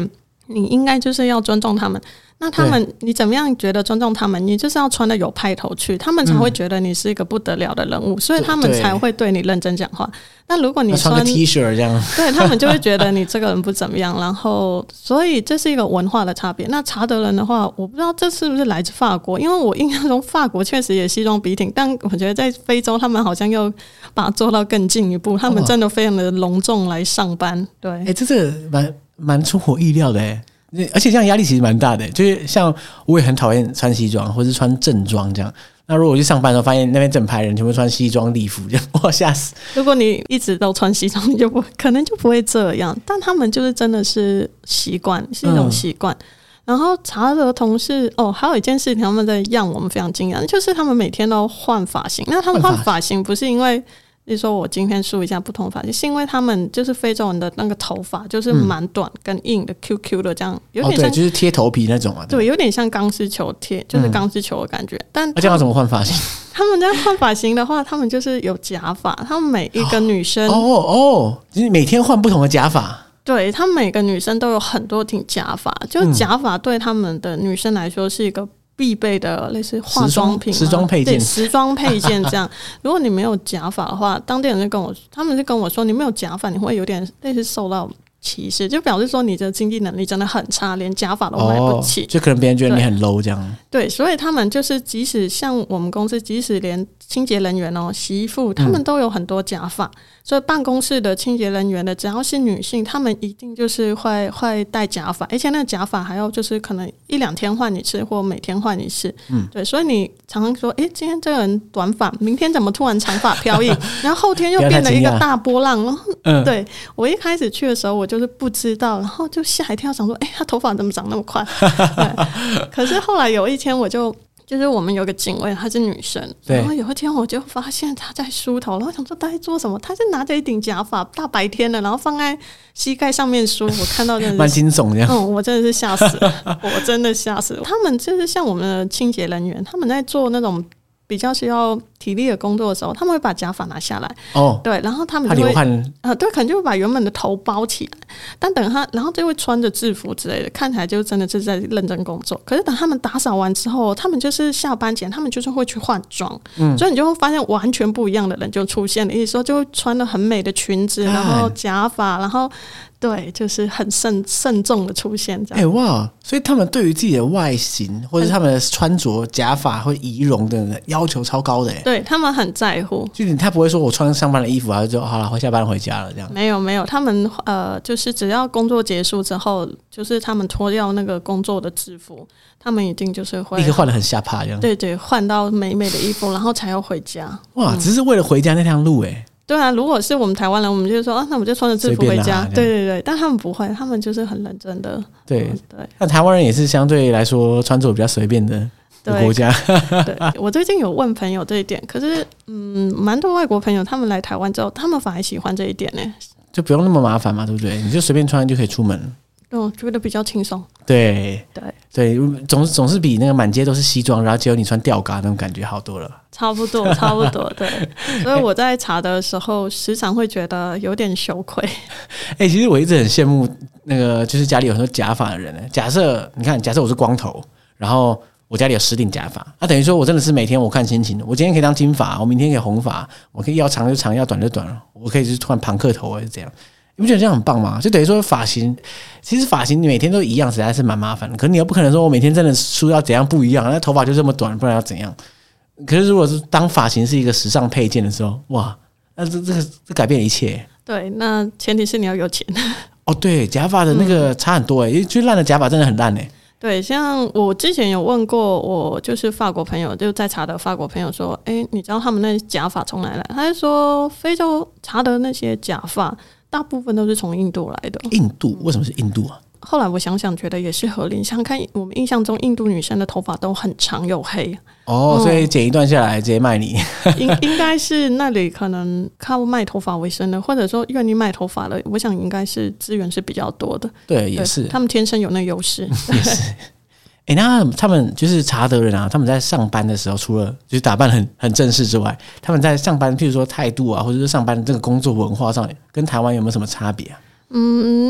你应该就是要尊重他们。那他们你怎么样觉得尊重他们？你就是要穿的有派头去，他们才会觉得你是一个不得了的人物，所以他们才会对你认真讲话。那如果你穿个 T 恤这样， 对，他们就会觉得你这个人不怎么样。然后，所以这是一个文化的差别。那查德人的话，我不知道这是不是来自法国，因为我印象中法国确实也西装笔挺，但我觉得在非洲他们好像又把它做到更进一步，他们真的非常的隆重来上班。对， 这蛮出乎意料的而且这样压力其实蛮大的，就是像我也很讨厌穿西装或是穿正装这样。那如果我去上班的时候，发现那边整排人全部穿西装礼服，这样哇吓死！ 如果你一直都穿西装，你就可能就不会这样。但他们就是真的是习惯，是一种习惯。然后查德同事还有一件事情，他们在让我们非常惊讶，就是他们每天都换发型。那他们换发型不是因为比如说我今天梳一下不同发型，是因为他们就是非洲人的那个头发就是蛮短跟硬的 QQ 的，这样有点像就是贴头皮那种啊。 对，有点像钢丝球贴，就是钢丝球的感觉。但这样要怎么换发型？ 他们在换发型的话，他们就是有假发，他们每一个女生就是每天换不同的假发。 对，他们每个女生都有很多挺假发，就假发对他们的女生来说是一个必备的类似化妆品、 时装配件， 对，时装配件这样。如果你没有假发的话，当地人他们就跟我说，你没有假发，你会有点类似受到歧视，就表示说你的经济能力真的很差，连假发都买不起， 就可能别人觉得你很 low 这样。 对，所以他们就是即使像我们公司，即使连清洁人员洗衣服，他们都有很多假发。所以办公室的清洁人员的，只要是女性，他们一定就是会戴假发，而且那个假发还要就是可能1-2天换一次，或每天换一次。对，所以你常常说，今天这个人短发，明天怎么突然长发飘逸，然后后天又变得一个大波浪。然后，对，我一开始去的时候，我就是不知道，然后就吓一跳，想说，他头发怎么长那么快？对，可是后来有一天就是我们有个警卫，她是女生，然后有一天我就发现她在梳头，然后想说她在做什么？她是拿着一顶假发，大白天的，然后放在膝盖上面梳，我看到真的是蛮惊悚这样。 我真的是吓死了，我真的吓死了。他们就是像我们的清洁人员，他们在做那种比较需要体力的工作的时候，他们会把假发拿下来，对，然后他们就会对，可能就会把原本的头包起来，但等他，然后就会穿着制服之类的，看起来就真的是在认真工作。可是等他们打扫完之后，他们就是下班前，他们就是会去换装，所以你就会发现完全不一样的人就出现了，意思说就会穿了很美的裙子，然后假发，然后。对，就是很慎重的出现这样。 哇！所以他们对于自己的外形或者他们的穿着、假发或仪容的要求超高的。 对，他们很在乎。 就是他不会说我穿上班的衣服，然后就好了，下班回家了这样。 没有，他们就是只要工作结束之后，就是他们脱掉那个工作的制服，他们一定就是会立刻换得很下趴这样。 对，换到美美的衣服，然后才要回家。 哇！只是为了回家那条路对啊，如果是我们台湾人，我们就说那我们就穿着制服回家。对，但他们不会，他们就是很认真的。 对，那台湾人也是相对来说穿着比较随便的国家。 对，我最近有问朋友这一点，可是蛮多外国朋友他们来台湾之后，他们反而喜欢这一点呢， 就不用那么麻烦嘛，对不对？你就随便穿就可以出门。 觉得比较轻松。 对，总是比那个满街都是西装，然后只有你穿吊嘎那种感觉好多了。 差不多，对。所以我在查的时候，时常会觉得有点羞愧。 其实我一直很羡慕那个，就是家里有很多假发的人。假设我是光头，然后我家里有10顶假发，等于说我真的是每天我看心情，我今天可以当金发，我明天可以红发，我可以要长就长，要短就短了，我可以就是突然庞克头还是这样。你不觉得这样很棒吗？就等于说其实发型你每天都一样，实在是蛮麻烦的。可是你又不可能说我每天真的梳要怎样不一样，那头发就这么短，不然要怎样？可是如果是当发型是一个时尚配件的时候，哇，那这改变了一切。 对，那前提是你要有钱。 对，假发的那个差很多因为就烂的假发真的很烂对，像我之前有问过我就是法国朋友，就在查德法国朋友说，你知道他们那假发从哪来？他就说非洲查德那些假发大部分都是从印度来的。 印度？为什么是印度啊？ 后来我想想觉得也是合理，想看我们印象中印度女生的头发都很长又黑所以剪一段下来直接卖你。 应该是那里可能靠卖头发为生的，或者说愿意卖头发的，我想应该是资源是比较多的。 对，也是他们天生有那优势。 也是。那他们就是查德人啊，他们在上班的时候，除了就是打扮很正式之外，他们在上班譬如说态度啊，或者是上班这个工作文化上，跟台湾有没有什么差别啊？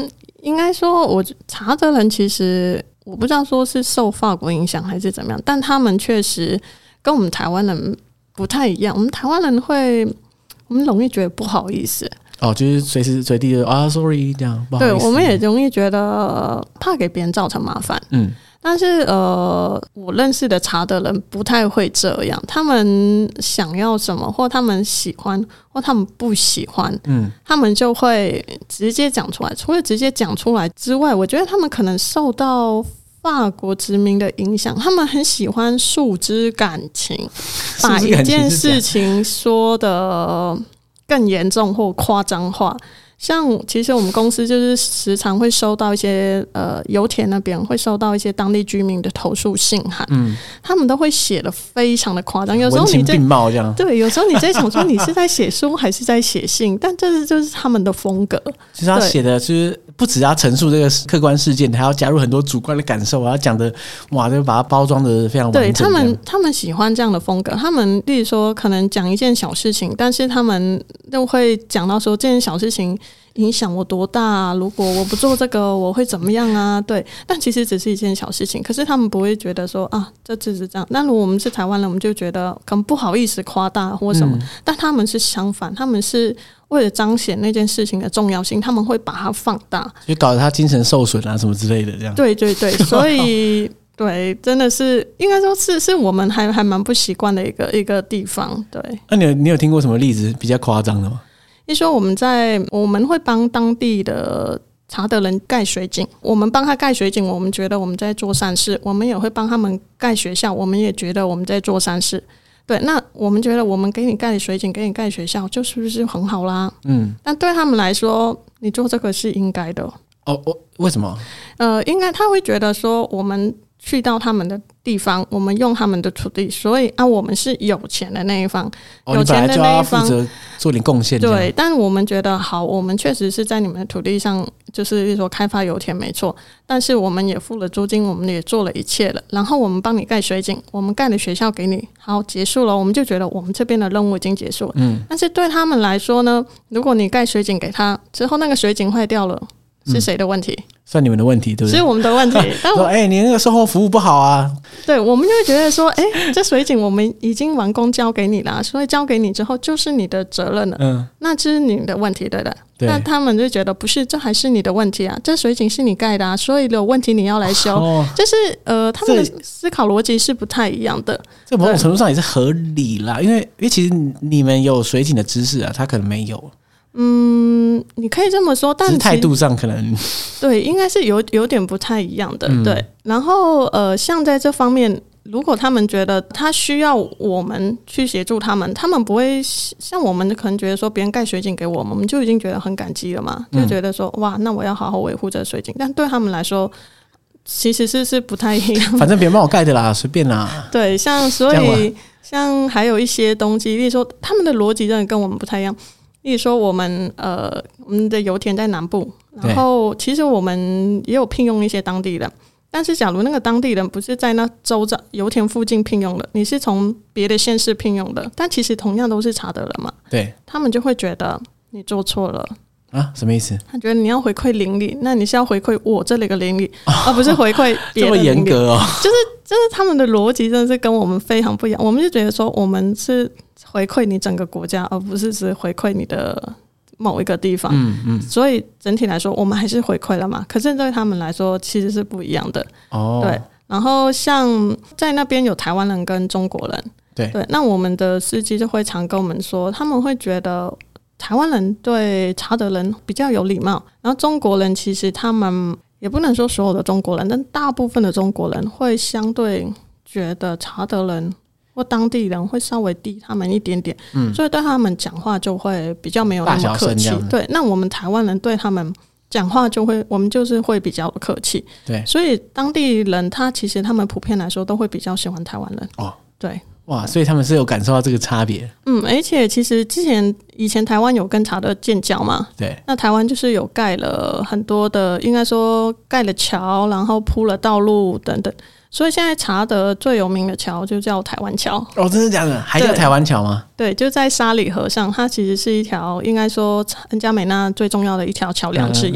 应该说我查德人其实我不知道说是受法国影响还是怎么样，但他们确实跟我们台湾人不太一样。我们台湾人我们容易觉得不好意思， 就是随时随地的sorry 这样，不好意思。 对，我们也容易觉得怕给别人造成麻烦。但是我认识的查德人不太会这样，他们想要什么，或他们喜欢，或他们不喜欢，他们就会直接讲出来。除了直接讲出来之外，我觉得他们可能受到法国殖民的影响，他们很喜欢诉之感情，把一件事情说得更严重或夸张化。像其实我们公司就是时常会收到一些油田那边会收到一些当地居民的投诉信函，他们都会写得非常的夸张，有时候你文情并茂这样。 对，有时候你在想说你是在写书还是在写信，但这就是他们的风格。 其实他写的就是不只要陈述这个客观事件，还要加入很多主观的感受，然后讲的哇，就把它包装的非常完整。 对，他们喜欢这样的风格。他们例如说可能讲一件小事情，但是他们都会讲到说这件小事情影响我多大啊，如果我不做这个我会怎么样啊。对，但其实只是一件小事情，可是他们不会觉得说啊这只是这样。那如果我们是台湾人，我们就觉得可能不好意思夸大或什么，但他们是相反，他们是为了彰显那件事情的重要性，他们会把它放大， 就搞得他精神受损啊什么之类的这样。 对对对，所以对，真的是应该说是我们还蛮不习惯的一个地方。对， 那你有听过什么例子比较夸张的吗？ 一说我们会帮当地的查德人盖水井，我们帮他盖水井，我们觉得我们在做善事；我们也会帮他们盖学校，我们也觉得我们在做善事。对，那我们觉得我们给你盖水井，给你盖学校，就是不是很好啦？但对他们来说，你做这个是应该的。 为什么？ 应该他会觉得说我们去到他们的地方，我们用他们的土地，所以我们是有钱的那一方，有钱的那一方负责做点贡献。 对，但我们觉得好，我们确实是在你们的土地上，就是说开发油田没错，但是我们也付了租金，我们也做了一切了，然后我们帮你盖水井，我们盖了学校给你，好，结束了，我们就觉得我们这边的任务已经结束了。但是对他们来说呢，如果你盖水井给他之后，那个水井坏掉了，是谁的问题？ 算你们的问题，对不对？ 是我们的问题。 说你那个售后服务不好啊。 对，我们就会觉得说，这水井我们已经完工交给你了，所以交给你之后就是你的责任了。那这是你的问题，对的。那他们就觉得不是，这还是你的问题啊，这水井是你盖的啊，所以有问题你要来修。就是他们的思考逻辑是不太一样的。 这某种程度上也是合理啦，因为其实你们有水井的知识啊，他可能没有。 你可以这么说，但是态度上可能对，应该是有点不太一样的。对，然后像在这方面，如果他们觉得他需要我们去协助他们，他们不会像我们可能觉得说别人盖水井给我们，我们就已经觉得很感激了嘛，就觉得说哇，那我要好好维护这个水井。但对他们来说，其实是不太一样。反正别人帮我盖的啦，随便啦。 对，所以像还有一些东西，例如说他们的逻辑真的跟我们不太一样。例如说我们的油田在南部，然后其实我们也有聘用一些当地人，但是假如那个当地人不是在那周遭油田附近聘用的，你是从别的县市聘用的，但其实同样都是查德人嘛，对，他们就会觉得你做错了啊？什么意思？ 他觉得你要回馈邻里，那你是要回馈我这里的邻里，而不是回馈别的邻里。这么严格哦？就是他们的逻辑真的是跟我们非常不一样。我们就觉得说我们是回馈你整个国家，而不是只回馈你的某一个地方。所以整体来说我们还是回馈了嘛，可是对他们来说其实是不一样的。对，然后像在那边有台湾人跟中国人，对，那我们的司机就会常跟我们说，他们会觉得台湾人对查德人比较有礼貌，然后中国人其实他们也不能说所有的中国人，但大部分的中国人会相对觉得查德人或当地人会稍微低他们一点点，所以对他们讲话就会比较没有那么客气。对，那我们台湾人对他们讲话就会，我们就是会比较客气。对，所以当地人其实他们普遍来说都会比较喜欢台湾人。对。 哇，所以他们是有感受到这个差别。 而且其实以前台湾有跟查德建交嘛，对，那台湾就是有盖了很多的，应该说盖了桥，然后铺了道路等等，所以现在查德最有名的桥就叫台湾桥。真的假的？还叫台湾桥吗？对，就在沙里河上，它其实是一条应该说恩加美纳最重要的一条桥梁之一。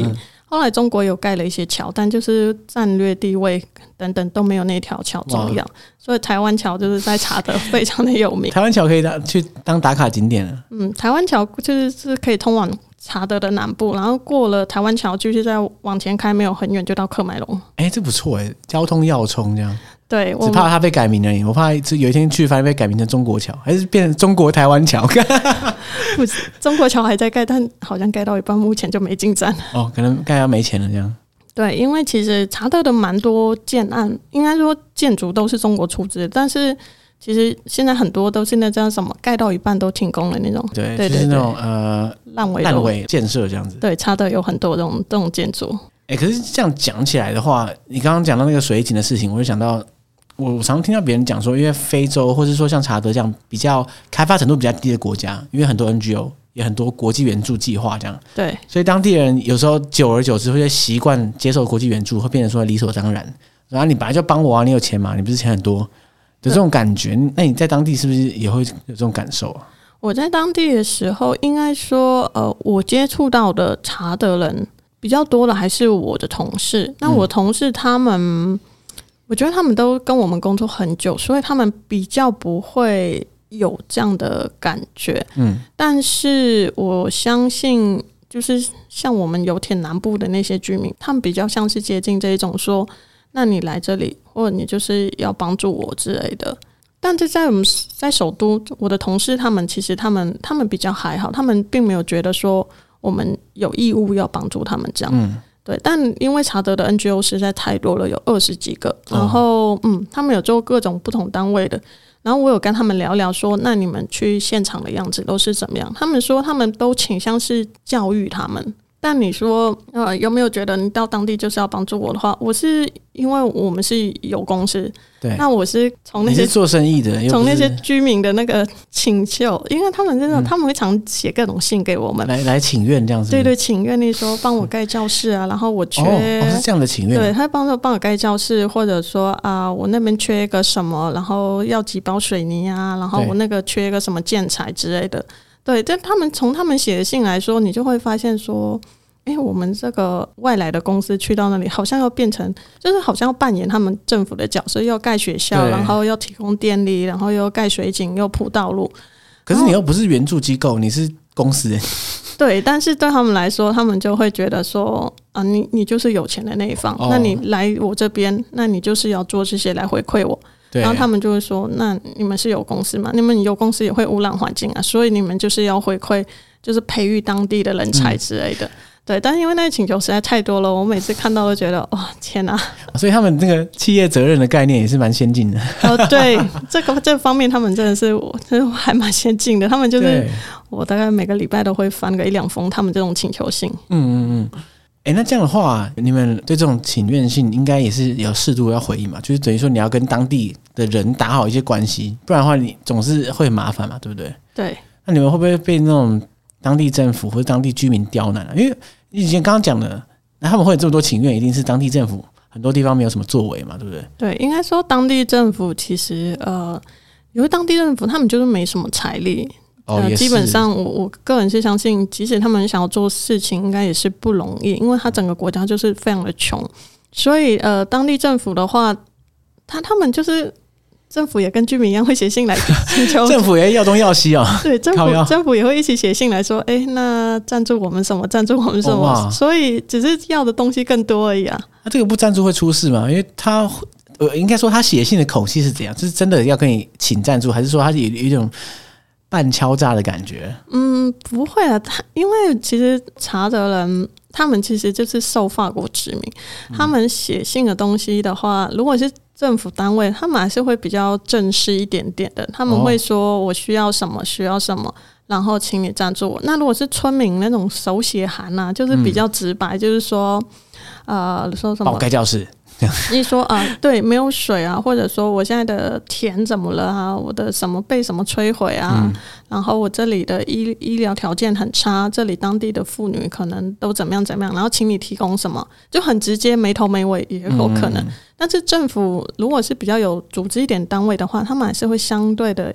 后来中国有盖了一些桥，但就是战略地位等等都没有那条桥重要，所以台湾桥就是在查德非常的有名。 台湾桥可以去当打卡景点了。 台湾桥就是可以通往查德的南部，然后过了台湾桥继续再往前开，没有很远就到喀麦隆。 这不错交通要冲这样。 对， 只怕它被改名了，我怕有一天去发现被改名成中国桥，还是变成中国台湾桥。 不是，中国桥还在盖，但好像盖到一半，目前就没进展。 可能盖到没钱了这样。 对，因为其实查德的蛮多建案，应该说建筑都是中国出资，但是其实现在很多都是那叫什么盖到一半都停工的那种。 对，就是那种烂尾建设这样子。 对，查德有很多这种建筑。 可是这样讲起来的话，你刚刚讲到那个水井的事情，我就想到我常听到别人讲说，因为非洲或是说像查德这样比较开发程度比较低的国家，因为很多 NGO 也很多国际援助计划这样， 对， 所以当地人有时候久而久之会习惯接受国际援助，会变成说理所当然。然后你本来就帮我啊，你有钱嘛，你不是钱很多的这种感觉。那你在当地是不是也会有这种感受啊？ 我在当地的时候，应该说我接触到的查德人比较多的还是我的同事。那我同事他们我觉得他们都跟我们工作很久，所以他们比较不会有这样的感觉。但是我相信就是像我们油田南部的那些居民，他们比较像是接近这一种说，那你来这里或者你就是要帮助我之类的。但是在我们在首都，我的同事他们其实他们比较还好，他们并没有觉得说我们有义务要帮助他们这样。对，但因为查德的 NGO 实在太多了，有20几个，然后他们有做各种不同单位的，然后我有跟他们聊聊说，那你们去现场的样子都是怎么样？他们说他们都倾向是教育他们。但你说有没有觉得你到当地就是要帮助我的话，我是因为我们是有公司， 对， 那我是从那些你是做生意的， 从那些居民的那个请求，因为他们真的他们会常写各种信给我们， 来请愿这样子。 对对，请愿你说帮我盖教室啊，然后我缺是这样的请愿， 对，他帮我盖教室，或者说我那边缺一个什么，然后要几包水泥啊，然后我那个缺一个什么建材之类的。对，但从他们写的信来说，你就会发现说，我们这个外来的公司去到那里，好像要变成，就是好像要扮演他们政府的角色，要盖学校，然后要提供电力，然后又盖水井，又铺道路。 可是你又不是援助机构，你是公司。 对，但是对他们来说，他们就会觉得说，你就是有钱的那一方，那你来我这边，那你就是要做这些来回馈我。然后他们就会说，那你们是有公司吗？你们有公司也会污染环境啊，所以你们就是要回馈，就是培育当地的人才之类的。对，但是因为那个请求实在太多了，我每次看到都觉得天哪！ 所以他们那个企业责任的概念也是蛮先进的。 对，这方面他们真的是还蛮先进的。他们就是我大概每个礼拜都会翻个1-2封他们这种请求信。 那这样的话，你们对这种请愿信应该也是有适度要回应嘛？就是等于说你要跟当地的人打好一些关系，不然的话你总是会很麻烦嘛，对不对？ 对。 那你们会不会被那种当地政府或者当地居民刁难因为以前刚刚讲的，那他们会有这么多请愿，一定是当地政府很多地方没有什么作为嘛，对不对？ 对，应该说当地政府其实因为当地政府他们就是没什么财力。基本上我个人是相信，即使他们想要做事情，应该也是不容易，因为他整个国家就是非常的穷，所以当地政府的话，他们就是政府也跟居民一样会写信来请求， 政府也要东要西对，政府也会一起写信来说，那赞助我们什么，赞助我们什么，所以只是要的东西更多而已啊。 那这个不赞助会出事吗？因为他应该说他写信的口气是怎样？就是真的要跟你请赞助，还是说他有一种半敲诈的感觉？ 不会啊，因为其实查德人他们其实就是受法国殖民，他们写信的东西的话，如果是政府单位，他们还是会比较正式一点点的，他们会说我需要什么需要什么，然后请你赞助我。那如果是村民那种手写函啊，就是比较直白，就是说说什么帮我盖教室， 你说对，没有水啊，或者说我现在的田怎么了啊，我的什么被什么摧毁啊，然后我这里的医疗条件很差，这里当地的妇女可能都怎么样怎么样，然后请你提供什么，就很直接，没头没尾也有可能。但是政府如果是比较有组织一点单位的话，他们还是会相对的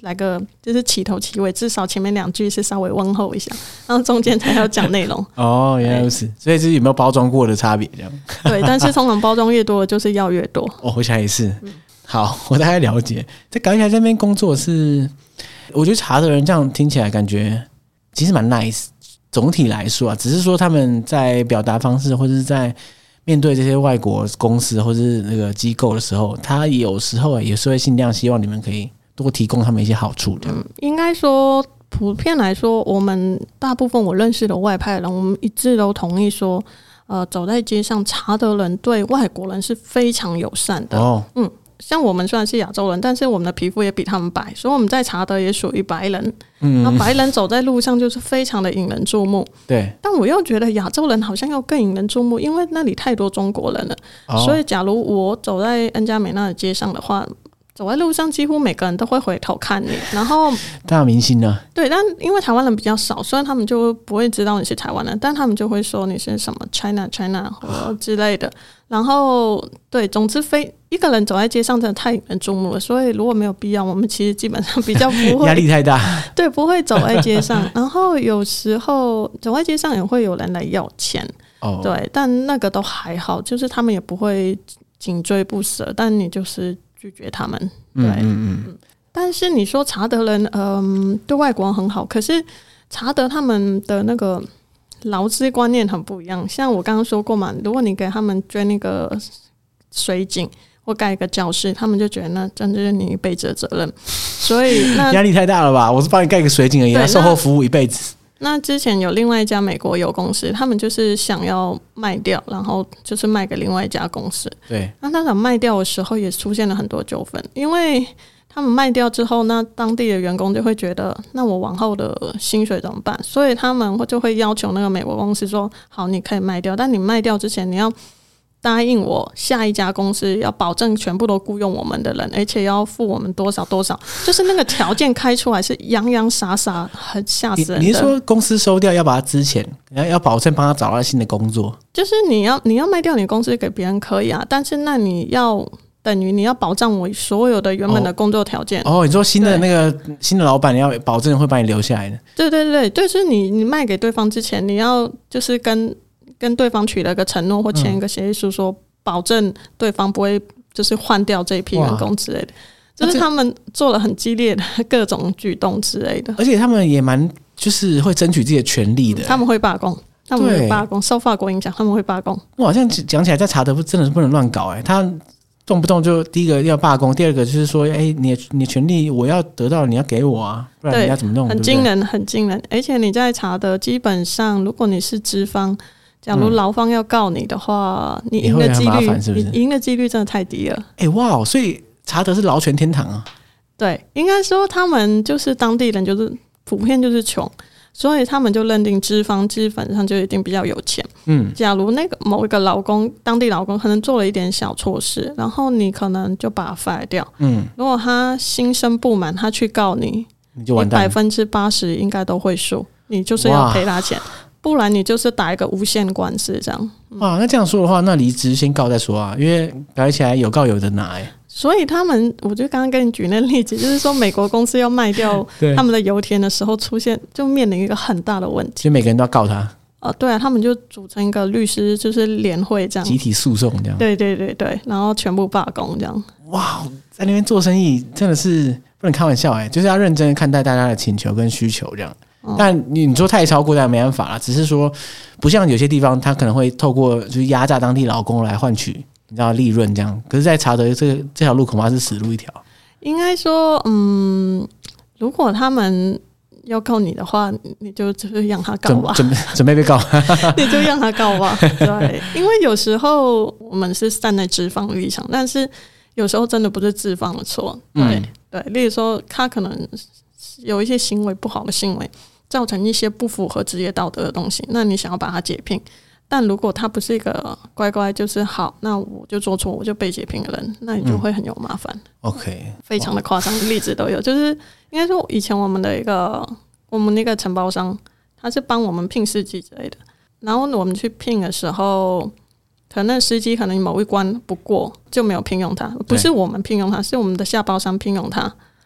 来个就是起头起尾，至少前面2句是稍微问候一下，然后中间才要讲内容。 哦，原来如此，所以这是有没有包装过的差别这样？ 对，但是通常包装越多，就是要越多。 哦，我想也是。好，我大概了解。在港台这边工作是，我觉得茶的人这样听起来感觉其实蛮 nice。总体来说啊，只是说他们在表达方式或者是在面对这些外国公司或是那个机构的时候，他有时候也是会尽量希望你们可以多提供他们一些好处的。 应该说普遍来说，我们大部分我认识的外派人，我们一致都同意说，走在街上，茶德人对外国人是非常友善的。哦，像我们虽然是亚洲人，但是我们的皮肤也比他们白，所以我们在茶德也属于白人。那白人走在路上就是非常的引人注目。 对， 但我又觉得亚洲人好像要更引人注目，因为那里太多中国人了。所以假如我走在恩加美纳的街上的话，走在路上几乎每个人都会回头看你，然后大明星呢？对， 但因为台湾人比较少，虽然他们就不会知道你是台湾人，但他们就会说你是什么 China 之类的。然后对，总之一个人走在街上真的太引人注目了，所以如果没有必要，我们其实基本上比较不会压力太大， 对，不会走在街上。然后有时候走在街上也会有人来要钱，对，但那个都还好，就是他们也不会紧追不舍，但你就是拒绝他们。对，但是你说查德人对外国人很好，可是查德他们的那个劳资观念很不一样。像我刚刚说过嘛，如果你给他们捐那个水井或盖一个教室，他们就觉得那真的是你一辈子的责任，所以那压力太大了吧？我是帮你盖个水井而已，要售后服务一辈子。 那之前有另外一家美国油公司，他们就是想要卖掉，然后就是卖给另外一家公司。 对， 那场卖掉的时候也出现了很多纠纷，因为他们卖掉之后，那当地的员工就会觉得，那我往后的薪水怎么办？所以他们就会要求那个美国公司说，好，你可以卖掉，但你卖掉之前你要答应我下一家公司要保证全部都雇佣我们的人，而且要付我们多少多少，就是那个条件开出来是洋洋洒洒，很吓死人的。 你是说公司收掉要把它资遣，要保证帮他找到新的工作？ 就是你要卖掉你公司给别人可以啊，但是那你要等于你要保障我所有的原本的工作条件。 你说新的老板你要保证会把你留下来的。 对对对，就是你卖给对方之前，你要就是跟对方取了个承诺或签一个协议书，说保证对方不会就是换掉这一批员工之类的。就是他们做了很激烈的各种举动之类的， 而且他们也蛮就是会争取自己的权利的。 他们会罢工，受法国影响，他们会罢工。 哇，这样讲起来，在查德真的是不能乱搞他动不动就第一个要罢工，第二个就是说，你的权利我要得到，你要给我啊，不然你要怎么弄？ 很惊人，很惊人。而且你在查德，基本上如果你是资方，假如劳方要告你的话，你赢的几率，你赢的几率真的太低了。 哇，所以查德是劳权天堂啊。 对，应该说他们就是当地人，就是普遍就是穷。所以他们就认定资方基本上就一定比较有钱。假如那个某一个当地劳工可能做了一点小错事，然后你可能就把他 fire 掉。如果他心生不满，他去告你，你就完蛋了，80%应该都会输，你就是要赔他钱，不然你就是打一个无限官司这样。 哇，那这样说的话，那离职先告再说啊，因为搞起来有告有的拿所以我就刚刚跟你举那个例子，就是说美国公司要卖掉他们的油田的时候，就面临一个很大的问题， 就每个人都要告他。 对啊，他们就组成一个律师就是联会这样， 集体诉讼这样。对对对对，然后全部罢工这样。 哇，在那边做生意真的是不能开玩笑就是要认真看待大家的请求跟需求这样。但你说太超过，当然没办法啦，只是说不像有些地方，他可能会透过就是压榨当地劳工来换取你知道利润这样，可是在查德这条路恐怕是死路一条。应该说如果他们要告你的话，你就让他告吧， 准备被告你就让他告吧。对，因为有时候我们是站在资方立场，但是有时候真的不是资方的错。对，例如说他可能有一些行为不好的行为，造成一些不符合职业道德的东西，那你想要把他解聘，但如果他不是一个乖乖就是好，那我就做错我就被解聘的人，那你就会很有麻烦。 OK， 非常的夸张的例子都有，就是应该说以前我们那个承包商，他是帮我们聘司机之类的，然后我们去聘的时候，可能司机可能某一关不过就没有聘用他，不是我们聘用他，是我们的下包商聘用他。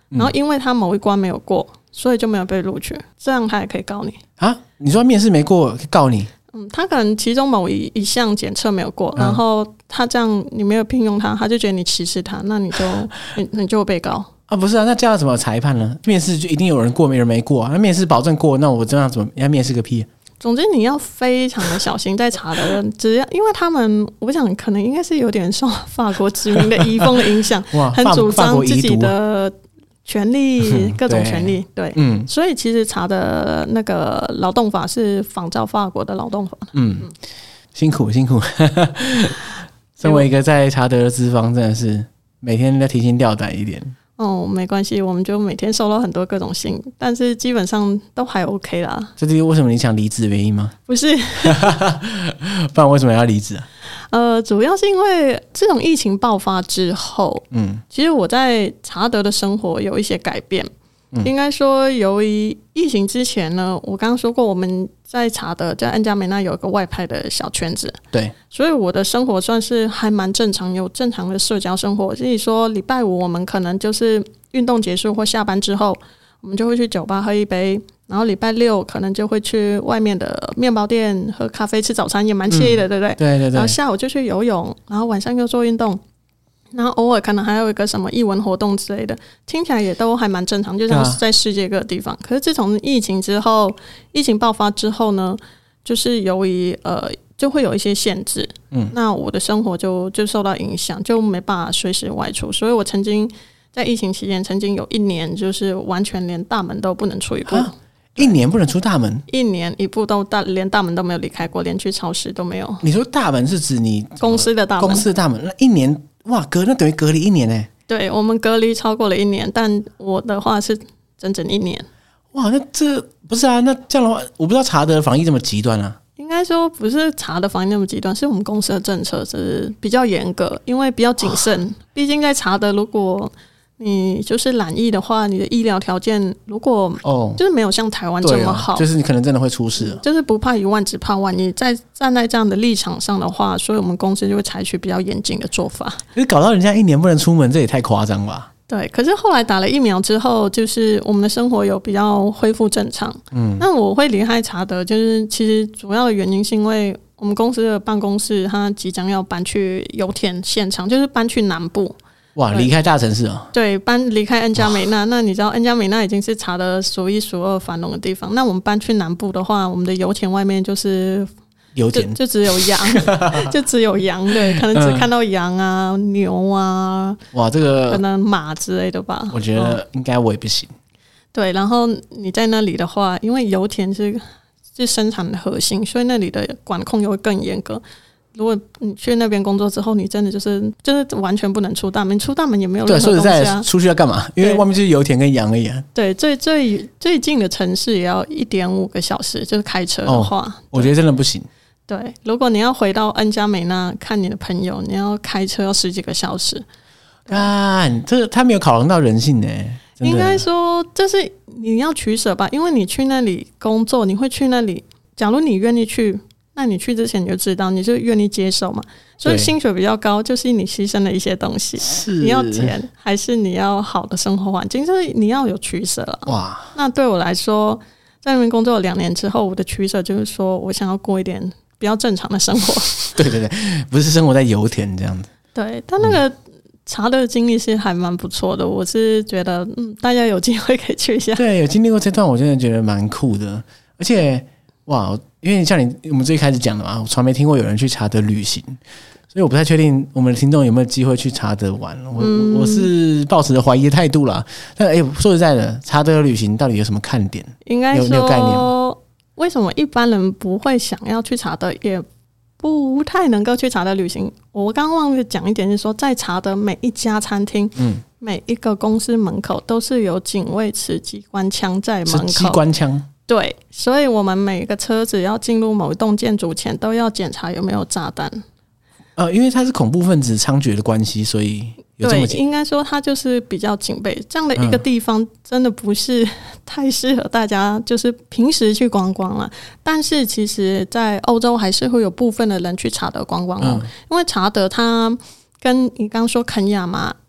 然后因为他某一关没有过，所以就没有被录取，这样他也可以告你啊？你说面试没过告你？ 他可能其中某一项检测没有过，然后他这样你没有聘用他，他就觉得你歧视他，那你就会被告啊。不是啊，那这样怎么裁判呢？面试就一定有人过没人没过啊？那面试保证过，那我这样怎么要面试个屁？ 总之你要非常的小心在查的人，只要因为他们我想可能应该是有点受法国殖民的遗风的影响，很主张自己的权利，各种权利，对，所以其实查的那个劳动法是仿照法国的劳动法。 辛苦，身为一个在查德的资方，真的是每天要提心吊胆一点。 没关系，我们就每天收到很多各种信，但是基本上都还 OK 啦。 这是为什么你想离职的原因吗？ 不是， 不然为什么要离职啊？ 主要是因为这种疫情爆发之后，其实我在查德的生活有一些改变。应该说，由于疫情之前呢，我刚刚说过，我们在查德在恩加梅纳有一个外派的小圈子， 对， 所以我的生活算是还蛮正常，有正常的社交生活。所以说，礼拜五我们可能就是运动结束或下班之后，我们就会去酒吧喝一杯，然后礼拜六可能就会去外面的面包店喝咖啡、吃早餐，也蛮惬意的，对不对？ 对。 然后下午就去游泳，然后晚上又做运动。然后偶尔可能还有一个什么艺文活动之类的，听起来也都还蛮正常，就像是在世界各个地方。可是自从疫情爆发之后呢，就是由于就会有一些限制，那我的生活就受到影响，就没办法随时外出。所以我曾经在疫情期间，曾经有1年就是完全连大门都不能出一步。 1年不能出大门 ？1年一步都连大门都没有离开过，连去超市都没有。 你说大门是指你公司的大门？ 公司的大门，那1年哇，那等于隔离1年呢？ 对，我们隔离超过了1年，但我的话是整整1年。 哇，那这不是啊？那这样的话，我不知道查德防疫这么极端啊。 应该说不是查的防疫那么极端，是我们公司的政策是比较严格，因为比较谨慎。毕竟在查德，如果你就是染疫的话，你的医疗条件如果就是没有像台湾这么好， 就是你可能真的会出事， 就是不怕1万只怕万一。在站在这样的立场上的话，所以我们公司就会采取比较严谨的做法。 可是搞到人家1年不能出门，这也太夸张吧？ 对，可是后来打了疫苗之后，就是我们的生活有比较恢复正常。那我会离开查德，就是其实主要的原因是因为我们公司的办公室它即将要搬去油田现场，就是搬去南部。 哇，离开大城市啊！ 对，离开恩加梅纳。那你知道恩加梅纳已经是查德数1数2繁荣的地方。那我们搬去南部的话，我们的油田外面就是油田， 就只有羊，就只有羊，对，可能只看到羊啊、牛啊， 哇，这个可能马之类的吧。 我觉得应该我也不行。 对，然后你在那里的话，因为油田是生产的核心，所以那里的管控又会更严格。如果你去那边工作之后，你真的就是完全不能出大门，出大门也没有任何东西啊。 对，说实在，出去要干嘛？因为外面就是油田跟羊而已啊。 对，最近的城市也要1.5个小时，就是开车的话， 我觉得真的不行。 对，如果你要回到恩加梅纳看你的朋友，你要开车要10几个小时。 这他没有考量到人性呢。 应该说，这是你要取舍吧，因为你去那里工作，你会去那里。假如你愿意去。那你去之前你就知道，你就愿意接受嘛。所以薪水比较高，就是你牺牲了一些东西。你要钱还是你要好的生活环境，就是你要有取舍了。哇！那对我来说，在那边工作了2年之后，我的取舍就是说我想要过一点比较正常的生活。 对，不是生活在油田这样子。 对，但那个查的经历是还蛮不错的，我是觉得大家有机会可以去一下。 对，有经历过这段，我真的觉得蛮酷的，而且哇。因为像我们最开始讲的嘛，我从来没听过有人去查德旅行，所以我不太确定我们的听众有没有机会去查德玩。我是抱持着怀疑的态度啦。但说实在的，查德旅行到底有什么看点？ 应该说有概念吗？ 为什么一般人不会想要去查德，也不太能够去查德旅行？我刚忘了讲一点，是说在查德每一家餐厅，每一个公司门口都是有警卫持机关枪在门口。 是机关枪。 对，所以我们每个车子要进入某一栋建筑前都要检查有没有炸弹。 因为它是恐怖分子猖獗的关系，所以有这么对，应该说它就是比较警备。这样的一个地方真的不是太适合大家就是平时去观光了。但是其实在欧洲还是会有部分的人去查德观光因为查德它跟你刚说肯亚嘛，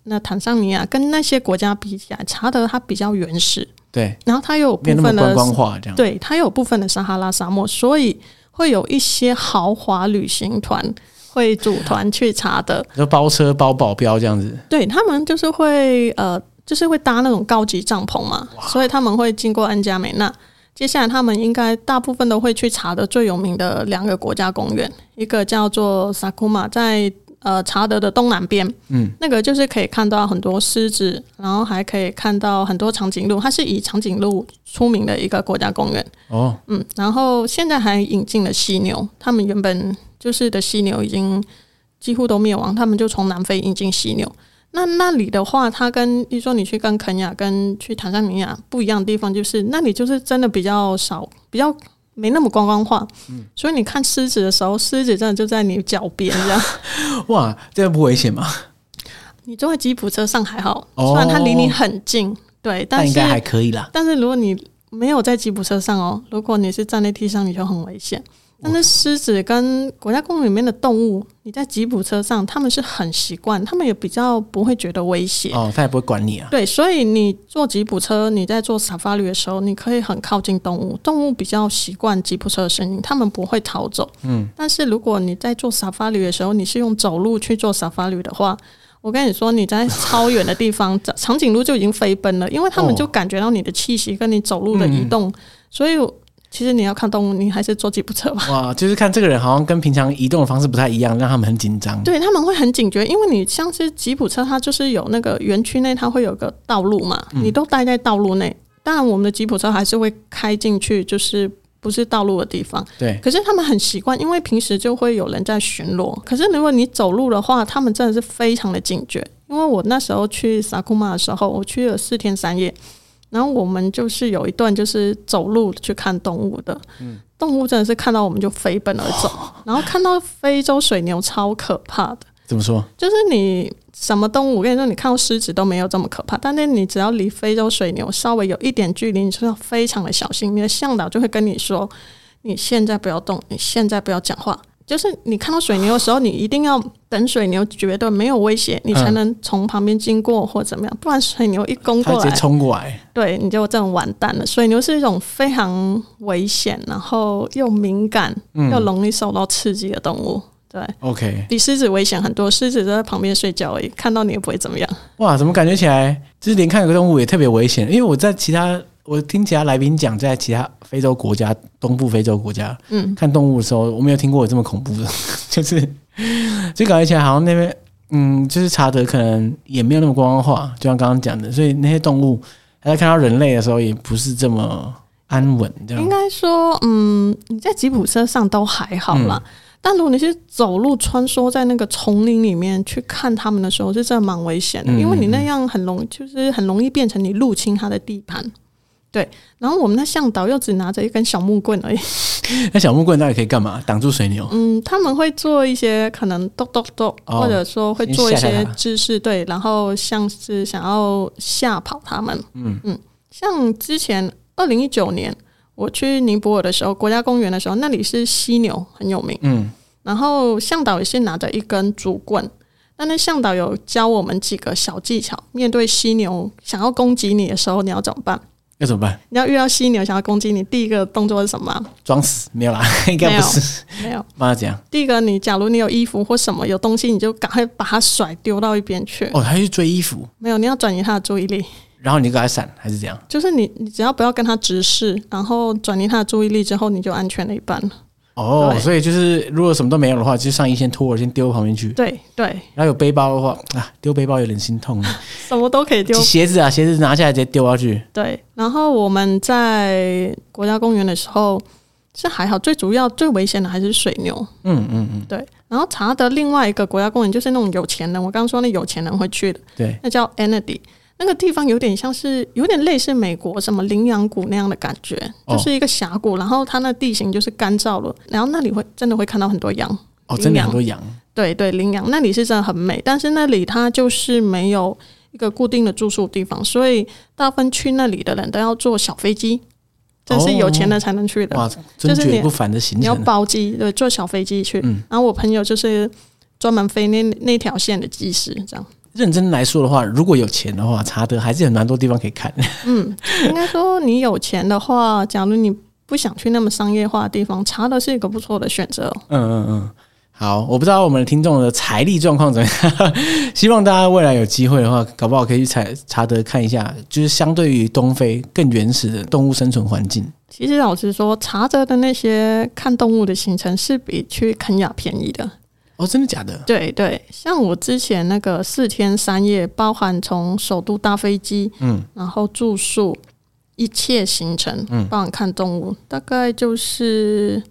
那坦桑尼亚跟那些国家比起来，查德它比较原始， 对， 然后它又有部分的没有那么观光化这样， 对，它有部分的撒哈拉沙漠，所以会有一些豪华旅行团会组团去查德， 就包车包保镖这样子。 对，他们就是会就是会搭那种高级帐篷嘛，所以他们会经过恩加美纳。接下来他们应该大部分都会去查德最有名的2个国家公园，一个叫做萨库玛，在查德的东南边，那个就是可以看到很多狮子，然后还可以看到很多长颈鹿，它是以长颈鹿出名的一个国家公园。然后现在还引进了犀牛，他们原本就是的犀牛已经几乎都灭亡，他们就从南非引进犀牛。那里的话，它跟比如说你去跟肯亚跟去坦桑尼亚不一样的地方，就是那里就是真的比较少，比较没那么观光化，所以你看狮子的时候，狮子真的就在你脚边这样。 哇，这样不危险吗？ 你坐在吉普车上还好，虽然它离你很近，对，但应该还可以啦。 但是如果你没有在吉普车上哦，如果你是站在地上，你就很危险。但是狮子跟国家公园里面的动物，你在吉普车上，他们是很习惯，他们也比较不会觉得威胁他也不会管你啊。 对，所以你坐吉普车，你在做 safari 的时候，你可以很靠近动物，动物比较习惯吉普车的声音，他们不会逃走。但是如果你在做 safari 的时候，你是用走路去做 safari 的话，我跟你说，你在超远的地方，长颈鹿就已经飞奔了，因为他们就感觉到你的气息跟你走路的移动，所以其实你要看动物，你还是坐吉普车吧。 哇，就是看这个人好像跟平常移动的方式不太一样，让他们很紧张。 对，他们会很警觉，因为你像是吉普车，它就是有那个园区内，它会有个道路嘛，你都待在道路内。当然，我们的吉普车还是会开进去，就是不是道路的地方。 对。 可是他们很习惯，因为平时就会有人在巡逻。可是如果你走路的话，他们真的是非常的警觉。因为我那时候去萨库玛的时候，我去了4天3夜。然后我们就是有一段就是走路去看动物的，动物真的是看到我们就飞奔而走，然后看到非洲水牛超可怕的。 怎么说？ 就是你什么动物，我跟你说，你看到狮子都没有这么可怕，但是你只要离非洲水牛稍微有一点距离，你就要非常的小心。你的向导就会跟你说，你现在不要动，你现在不要讲话。就是你看到水牛的时候，你一定要等水牛觉得没有威胁，你才能从旁边经过或怎么样，不然水牛一攻过来， 它直接冲过来， 对，你就真的完蛋了。水牛是一种非常危险，然后又敏感又容易受到刺激的动物。对 ，OK， 比狮子危险很多，狮子就在旁边睡觉而已，看到你也不会怎么样。 哇，怎么感觉起来就是连看个动物也特别危险？因为我听其他来宾讲，在其他非洲国家、东部非洲国家，看动物的时候，我没有听过有这么恐怖的，就感觉起来好像那边，就是查德可能也没有那么观光化，就像刚刚讲的，所以那些动物在看到人类的时候，也不是这么安稳。这样应该说，你在吉普车上都还好啦。但如果你是走路穿梭在那个丛林里面去看他们的时候，是真的蛮危险的，因为你那样很容易变成你入侵他的地盘。对，然后我们的向导又只拿着一根小木棍而已。 那小木棍到底可以干嘛？挡住水牛？ 他们会做一些可能咚咚咚，或者说会做一些姿势，对，然后像是想要吓跑他们。像之前2019年我去尼泊尔的时候，国家公园的时候，那里是犀牛很有名。然后向导也是拿着一根竹棍。那向导有教我们几个小技巧，面对犀牛想要攻击你的时候，你要怎么办？ 要怎么办？ 你要遇到犀牛想要攻击你，第一个动作是什么？ 装死？没有啦，应该不是。 没有。 妈怎样？ 第一个，假如你有衣服或什么有东西，你就赶快把它甩丢到一边去。 他去追衣服？ 没有，你要转移他的注意力。 然后你就给他闪，还是怎样？ 就是你只要不要跟他直视，然后转移他的注意力之后，你就安全了一半了。 所以就是如果什么都没有的话，就上衣先脱了，先丢旁边去。 对。 然后有背包的话，丢背包有点心痛。 什么都可以丢。 鞋子拿下来直接丢下去。 对。然后我们在国家公园的时候是还好，最主要最危险的还是水牛。对。然后查德另外一个国家公园就是那种有钱人，我刚刚说那有钱人会去的。 对。 那叫 Enedi。那个地方有点类似美国什么羚羊谷那样的感觉，就是一个峡谷，然后它那地形就是干燥了，然后那里真的会看到很多羊。 真的很多羊。 对，羚羊，那里是真的很美，但是那里它就是没有一个固定的住宿地方，所以大部分去那里的人都要坐小飞机，这是有钱的才能去的。 哇，真绝不凡的行程。 你要包机，对，坐小飞机去。然后我朋友就是专门飞那条线的机师，这样。 认真来说的话，如果有钱的话，查德还是有蛮多地方可以看。 应该说你有钱的话，假如你不想去那么商业化的地方，查德是一个不错的选择。 好，我不知道我们的听众的财力状况怎么样，希望大家未来有机会的话，搞不好可以去查德看一下，就是相对于东非更原始的动物生存环境。 其实老实说，查德的那些看动物的行程是比去肯亚便宜的。 哦，真的假的？ 对对，像我之前那个4天3夜，包含从首都搭飞机，然后住宿，一切行程，包含看动物，大概就是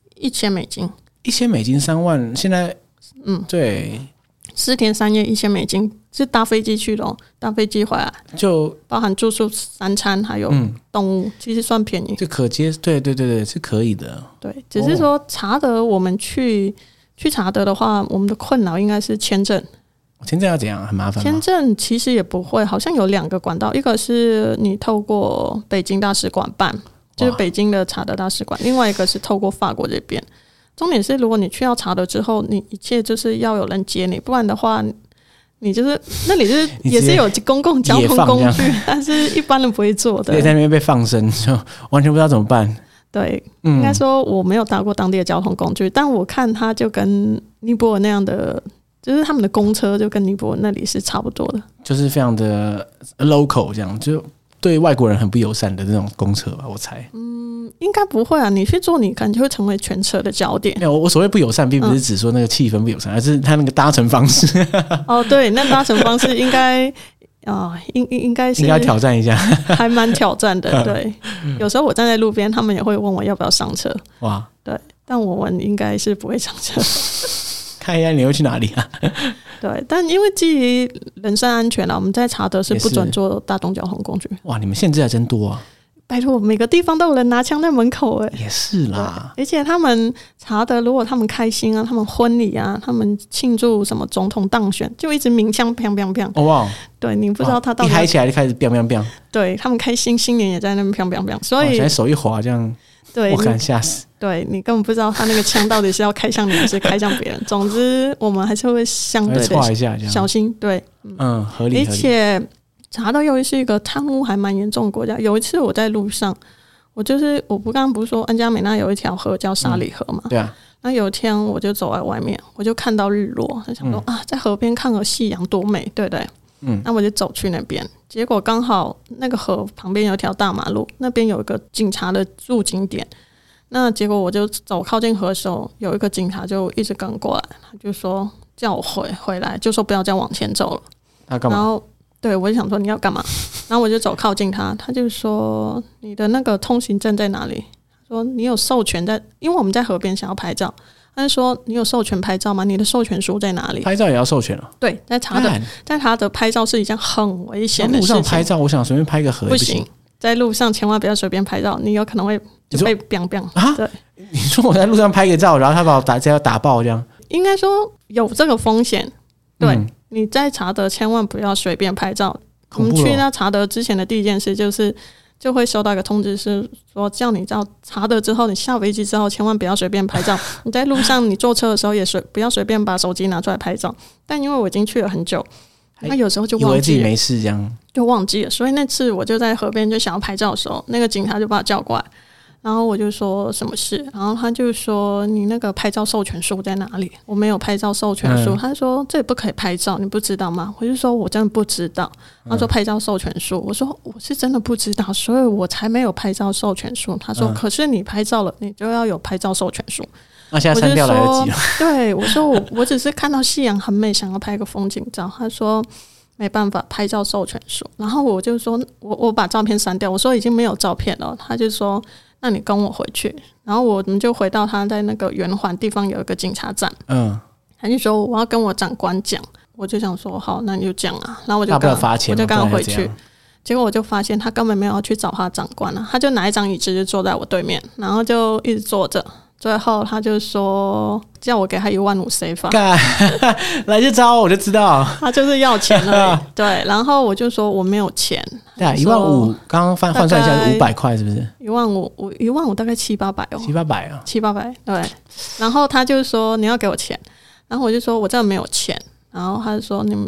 $1000。 $1000 3万，现在对 ，4天3夜$1000是搭飞机去的哦，搭飞机回来就包含住宿3餐还有动物，其实算便宜， 就可接，对对对对，是可以的。 对，只是说查德，我们去查德的话，我们的困扰应该是签证。 签证要怎样？很麻烦吗？ 签证其实也不会，好像有2个管道，一个是你透过北京大使馆办，就是北京的查德大使馆，另外一个是透过法国这边。重点是，如果你去到查德之后，你一切就是要有人接你，不然的话，你就是那里就是也是有公共交通工具，但是一般人不会坐的。 在那边被放生，就完全不知道怎么办。 对，应该说我没有搭过当地的交通工具，但我看它就跟尼泊尔那样的，就是他们的公车就跟尼泊尔那里是差不多的， 就是非常的 local 这样，就对外国人很不友善的那种公车吧，我猜。 应该不会啊，你去坐，你可能就会成为全车的焦点。 没有，我所谓不友善，并不是指说那个气氛不友善，而是他那个搭乘方式。 哦，对，那搭乘方式应该应该是应该要挑战一下， 还蛮挑战的。对，有时候我站在路边，他们也会问我要不要上车。 哇， 对，但我们应该是不会上车。 看一下你会去哪里啊？ 对，但因为基于人身安全啦，我们在查德是不准坐大众交通工具。 哇，你们限制还真多啊！ 拜托，每个地方都有人拿枪在门口也是啦。 而且他们查德，如果他们开心啊，他们婚礼啊，他们庆祝什么总统当选，就一直鸣枪砰砰砰。 哇！ 对，你不知道他到底一嗨起来就开始砰砰砰。 对，他们开心，新年也在那边砰砰砰。所以现在手一滑这样， 对， 我敢吓死。 对，你根本不知道他那个枪到底是要开向你还是开向别人。总之，我们还是会相对的小心。对， 合理。 而且查德又是一个贪污还蛮严重的国家。有一次我在路上，我刚刚不是说恩加美那有一条河叫沙里河嘛？ 对啊。 那有一天我就走在外面，我就看到日落，就想说在河边看个夕阳多美，对不对？那我就走去那边，结果刚好那个河旁边有一条大马路，那边有一个警察的驻警点。那结果我就走靠近河的时候，有一个警察就一直跟过来，他就说叫我回来，就说不要再往前走了。 他干嘛？ 然后对我就想说你要干嘛？然后我就走靠近他，他就说你的那个通行证在哪里？他说你有授权在，因为我们在河边想要拍照，他就说你有授权拍照吗？你的授权书在哪里？ 拍照也要授权哦？ 对，在查德拍照是一件很危险的事情。 路上拍照，我想随便拍个河不行，在路上千万不要随便拍照，你有可能会就被 biang biang 啊！对， 你说我在路上拍个照，然后他把我直接打爆这样？ 应该说有这个风险。对，你在查德千万不要随便拍照。我们去那查德之前的第一件事就会收到一个通知，是说叫你到查德之后，你下飞机之后千万不要随便拍照。你在路上你坐车的时候也不要随便把手机拿出来拍照。但因为我已经去了很久，他有时候就忘记了， 以为自己没事这样， 就忘记了。所以那次我就在河边就想要拍照的时候，那个警察就把我叫过来，然后我就说什么事，然后他就说你那个拍照授权书在哪里？我没有拍照授权书。他说这也不可以拍照，你不知道吗？我就说我真的不知道。他说拍照授权书，我说我是真的不知道，所以我才没有拍照授权书。他说可是你拍照了，你就要有拍照授权书。 那现在删掉来得及了。 对，我说我只是看到夕阳很美，想要拍个风景照。他说没办法，拍照授权书。然后我就说我把照片删掉，我说已经没有照片了。他就说那你跟我回去。然后我们就回到他在那个圆环地方有一个警察站。他就说我要跟我长官讲。我就想说好，那你就讲啊。然后我就刚刚回去，结果我就发现他根本没有要去找他长官啊，他就拿一张椅子就坐在我对面，然后就一直坐着。最后他就说叫我给他15000 CFA， 来这招我就知道他就是要钱而已。对，然后我就说我没有钱。 对，15000刚刚换算一下是500块，是不是 ？15000大概700-800哦 ，700-800啊 ，700-800对。然后他就说你要给我钱，然后我就说我真的没有钱。然后他就说你们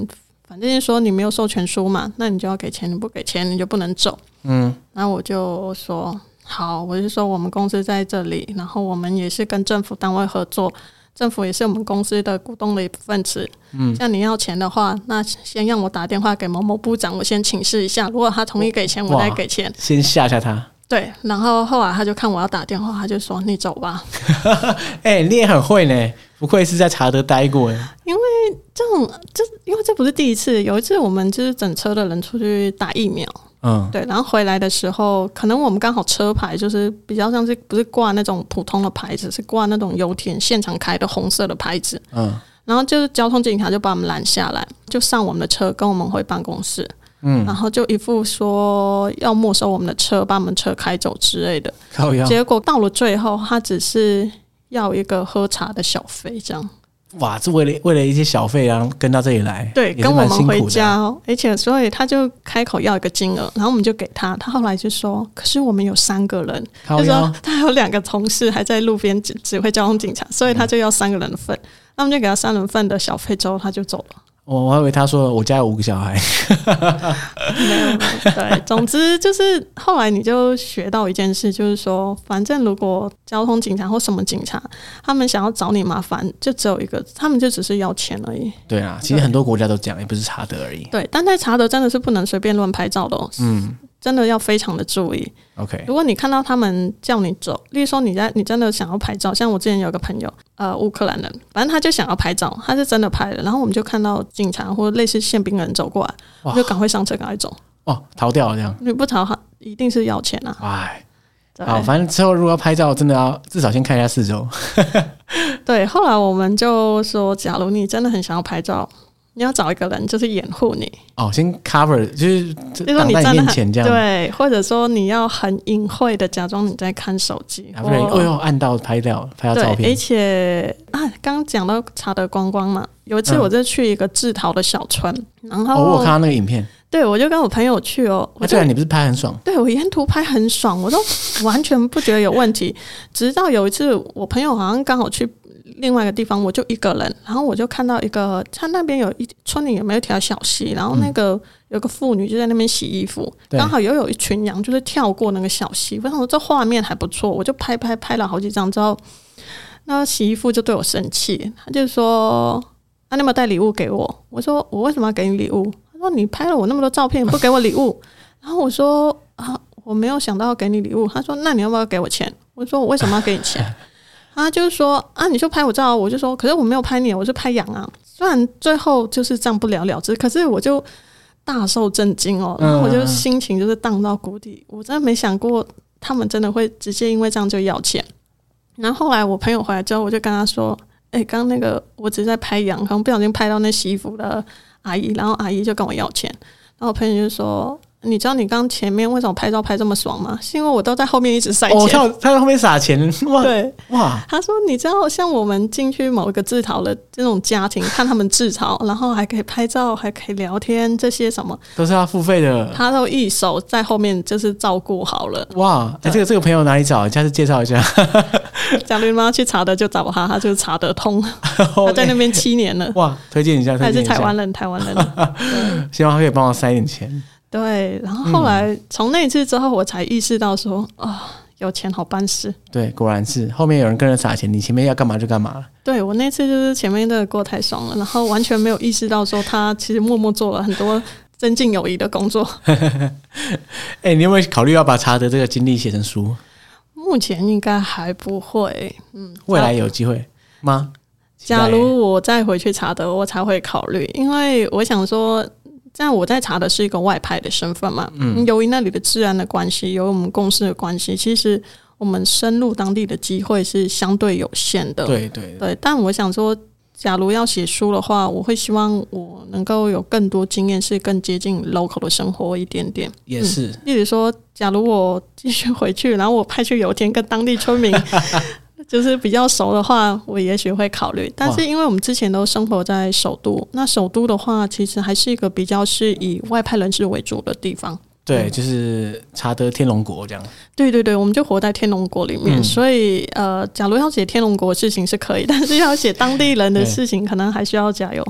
反正说你没有授权书嘛，那你就要给钱，你不给钱你就不能走。然后我就说好，我就说我们公司在这里，然后我们也是跟政府单位合作，政府也是我们公司的股东的一部分子。像你要钱的话，那先让我打电话给某某部长，我先请示一下，如果他同意给钱，我再给钱。 先吓吓他。对， 然后后来他就看我要打电话，他就说你走吧。 你也很会呢，不愧是在查德待过。 因为因为这不是第一次，有一次我们就是整车的人出去打疫苗。对，然后回来的时候，可能我们刚好车牌就是比较像是不是挂那种普通的牌子，是挂那种油田现场开的红色的牌子。然后就是交通警察就把我们拦下来，就上我们的车跟我们回办公室。然后就一副说要没收我们的车，把我们车开走之类的。结果到了最后，他只是要一个喝茶的小费，这样。 哇，这为了一些小费，然后跟到这里来， 对，跟我们回家而且所以他就开口要一个金额，然后我们就给他，他后来就说，可是我们有3个人，就说他有2个同事还在路边指挥交通警察，所以他就要3个人的份，那我们就给他3人份的小费之后，他就走了。 我还以为他说我家有5个小孩。 没有，对，总之就是后来你就学到一件事，就是说反正如果交通警察或什么警察他们想要找你麻烦，就只有一个，他们就只是要钱而已。 对啊，其实很多国家都这样，也不是查德而已。 对，但在查德真的是不能随便乱拍照的真的要非常的注意。 OK， 如果你看到他们叫你走，例如说你真的想要拍照，像我之前有个朋友，乌克兰人，反正他就想要拍照，他是真的拍了，然后我们就看到警察或类似宪兵人走过来，我就赶快上车，赶快走。 逃掉了这样？ 你不逃，一定是要钱啊！ 好，反正之后如果要拍照，真的要至少先看一下四周。 对，后来我们就说，假如你真的很想要拍照，你要找一个人就是掩护你先 cover 就是挡在你面前这样， 对，或者说你要很隐晦的假装你在看手机， 不然按到拍到照片。 而且刚刚讲到查德观光嘛，有一次我就去一个自陶的小村，然后我有看到那个影片， 对，我就跟我朋友去对啊，你不是拍很爽？对， 我沿途拍很爽，我都完全不觉得有问题。直到有一次，我朋友好像刚好去另外一个地方，我就一个人，然后我就看到一个，他那边村里有没有一条小溪，然后那个有个妇女就在那边洗衣服，刚好有一群羊就是跳过那个小溪，我想说这画面还不错，我就拍了好几张之后，那洗衣服就对我生气，他就说你有没有带礼物给我？我说我为什么要给你礼物？他说你拍了我那么多照片，你不给我礼物。然后我说我没有想到要给你礼物。他说那你要不要给我钱？我说我为什么要给你钱？他就说你就拍我照。我就说可是我没有拍你，我是拍羊啊。虽然最后就是这样不了了之，可是我就大受震惊然后我就心情就是荡到谷底。我真的没想过他们真的会直接因为这样就要钱。然后后来我朋友回来之后，我就跟他说刚刚那个我只是在拍羊，可能不小心拍到那洗衣服的阿姨，然后阿姨就跟我要钱。然后我朋友就说你知道你刚前面为什么拍照拍这么爽吗？是因为我都在后面一直塞钱。 他在后面撒钱。 对，他说你知道像我们进去某一个自陶的这种家庭，看他们自陶，然后还可以拍照，还可以聊天，这些什么都是要付费的， 他都一手在后面就是照顾好了。 这个朋友哪里找？下次介绍一下。 假如你们要去查德就找他，他就是查德通。他在那边7年了。 推荐一下， 他是台湾人。 希望他可以帮我塞点钱。 对，然后后来从那一次之后，我才意识到说有钱好办事。 对，果然是后面有人跟着撒钱，你前面要干嘛就干嘛了。对， 我那次就是前面真的过太爽了，然后完全没有意识到说他其实默默做了很多增进友谊的工作。 你有没有考虑要把查德这个经历写成书？ 目前应该还不会， 未来有机会吗？ 假如我再回去查德，我才会考虑，因为我想说这样我在查的是一个外派的身份嘛，由于那里的治安的关系，由于我们公司的关系，其实我们深入当地的机会是相对有限的。对，但我想说假如要写书的话，我会希望我能够有更多经验，是更接近 local 的生活一点点。 也是， 例如说假如我继续回去，然后我派去油田跟当地村民就是比较熟的话，我也许会考虑。但是因为我们之前都生活在首都，那首都的话其实还是一个比较是以外派人士为主的地方。对， 就是查德天龙国这样。 对，我们就活在天龙国里面，所以假如要写天龙国的事情是可以，但是要写当地人的事情可能还需要加油。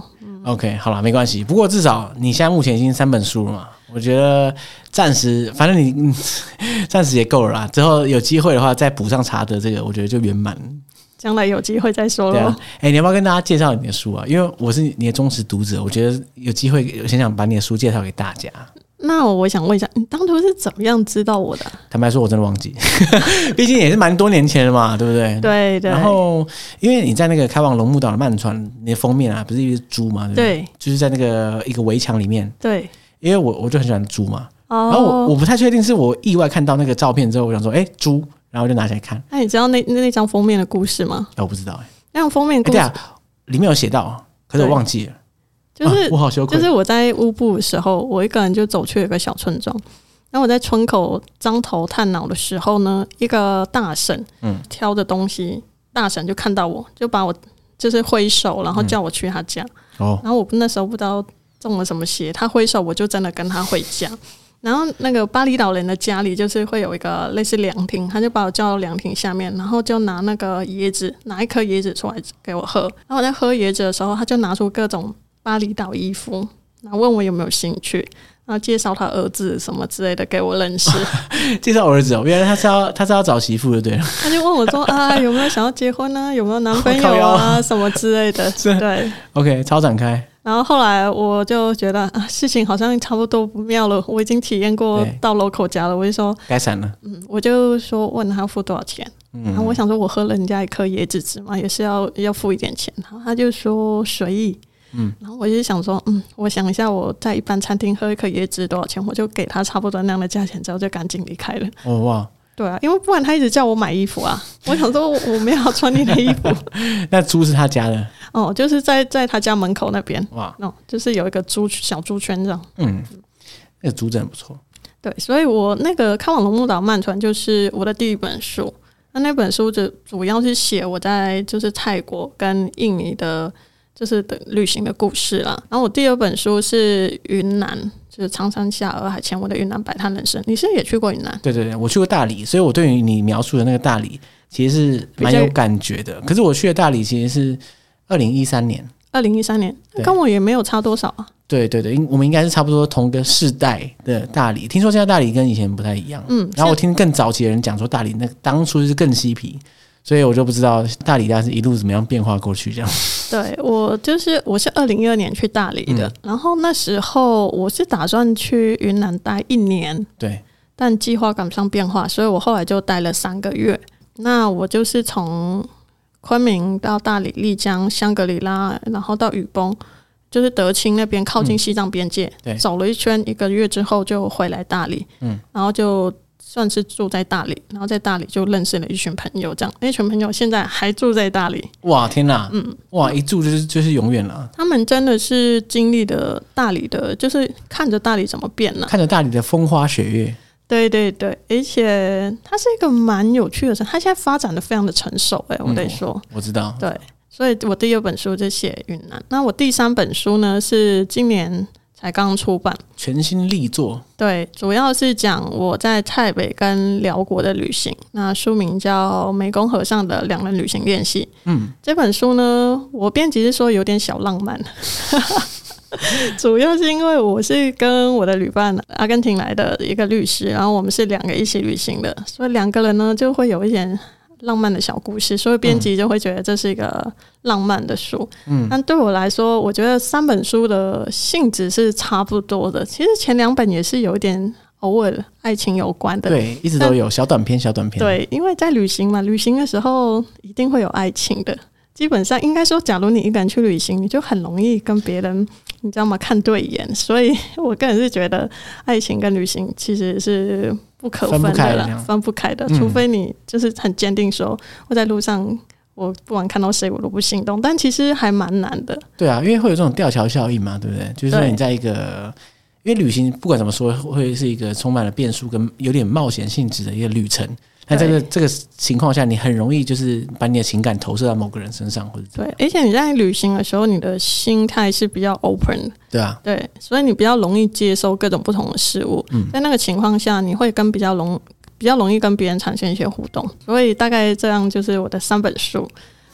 OK， 好了，没关系。不过至少你现在目前已经3本书了嘛，我觉得暂时，反正你暂时也够了啦。之后有机会的话，再补上查德这个，我觉得就圆满。 将来有机会再说咯。 对啊，你要不要跟大家介绍你的书啊？因为我是你的忠实读者，我觉得有机会，我想把你的书介绍给大家。 那我想问一下，你当初是怎么样知道我的？ 坦白说，我真的忘记，毕竟也是蛮多年前了嘛，对不对？ 对对。 然后，因为你在那个开往龙目岛的漫船，你的封面啊，不是一只猪嘛？对不对？ 对， 就是在那个一个围墙里面。 对， 因为我就很喜欢猪嘛。 然后我不太确定是我意外看到那个照片之后，我想说，猪，然后我就拿起来看。 那你知道那张封面的故事吗？ 我不知道那张封面故事， 对啊，里面有写到，可是我忘记了。 就是我好羞愧。 就是我在乌布的时候，我一个人就走去一个小村庄，然后我在村口张头探脑的时候呢，一个大婶挑着东西，大婶就看到我，就把我就是挥手，然后叫我去他家。然后我那时候不知道中了什么邪，他挥手我就真的跟他回家。然后那个巴厘岛人的家里就是会有一个类似凉亭，他就把我叫到凉亭下面，然后就拿那个椰子，拿一颗椰子出来给我喝。然后我在喝椰子的时候，他就拿出各种巴厘岛衣服，然后问我有没有兴趣，然后介绍他儿子什么之类的给我认识。 介绍儿子原来他是要找媳妇就对了。 他就问我说有没有想要结婚啊，有没有男朋友啊什么之类的。对 ，OK， 超展开。 然后后来我就觉得事情好像差不多不妙了，我已经体验过到 local 家了，我就说该散了。 我就说问他付多少钱，然后我想说我喝了人家一颗椰子汁嘛，也是要付一点钱，然后他就说随意。然后我就想说我想一下我在一般餐厅喝一颗椰子多少钱，我就给他差不多那样的价钱之后就赶紧离开了。哇，对啊，因为不然他一直叫我买衣服啊，我想说我没有要穿你的衣服。 那猪是他家的就是在他家门口那边。哇，就是有一个小猪圈这样。 那个猪真的不错。 对，所以我那个开往龙目岛漫船就是我的第一本书。那本书主要是写我在就是泰国跟印尼的就是的旅行的故事啦。然后我第二本书是云南，就是苍山下洱海前我的云南摆摊人生。你是也去过云南？对对对， 我去过大理，所以我对于你描述的那个大理其实是蛮有感觉的。可是我去的大理其实是2013年。2013年，跟我也没有差多少啊。对对对，我们应该是差不多同个世代的大理。听说现在大理跟以前不太一样。然后我听更早期的人讲说大理那当初是更嬉皮。所以我就不知道大理大是一路怎么样变化过去这样。对，我是2012年去大理的，然后那时候我是打算去云南待1年，对，但计划赶不上变化，所以我后来就待了3个月。那我就是从昆明到大理、丽江、香格里拉，然后到雨崩，就是德清那边靠近西藏边界，走了一圈，1个月之后就回来大理，然后就算是住在大理，然后在大理就认识了一群朋友，这样那群朋友现在还住在大理。哇，天哪！哇，一住就是永远了。他们真的是经历了大理的，就是看着大理怎么变了，看着大理的风花雪月。对对对，而且它是一个蛮有趣的城，它现在发展的非常的成熟。我得说，我知道。对，所以我第2本书就写云南，那我第3本书呢是今年才刚出版，全新力作。对，主要是讲我在泰北跟辽国的旅行。那书名叫《湄公河上的2人旅行练习》。这本书呢，我编辑是说有点小浪漫。主要是因为我是跟我的旅伴阿根廷来的一个律师，然后我们是2个一起旅行的，所以2个人呢就会有一点浪漫的小故事，所以编辑就会觉得这是一个浪漫的书。但对我来说，我觉得3本书的性质是差不多的。其实前2本也是有一点偶尔爱情有关的，对，一直都有小短篇。对，因为在旅行嘛，旅行的时候一定会有爱情的。基本上应该说，假如你一个人去旅行，你就很容易跟别人，你知道吗？看对眼。所以我个人是觉得，爱情跟旅行其实是不可分的啦，分不开的。除非你就是很坚定说，我在路上，我不管看到谁我都不心动，但其实还蛮难的。对啊，因为会有这种吊桥效应嘛，对不对？就是说你在一个，因为旅行不管怎么说，会是一个充满了变数跟有点冒险性质的一个旅程。那这个情况下，你很容易就是把你的情感投射到某个人身上，或者对，而且你在旅行的时候，你的心态是比较 open 的，对啊，对，所以你比较容易接受各种不同的事物。在那个情况下，你会比较容易跟别人产生一些互动。所以大概这样就是我的3本书。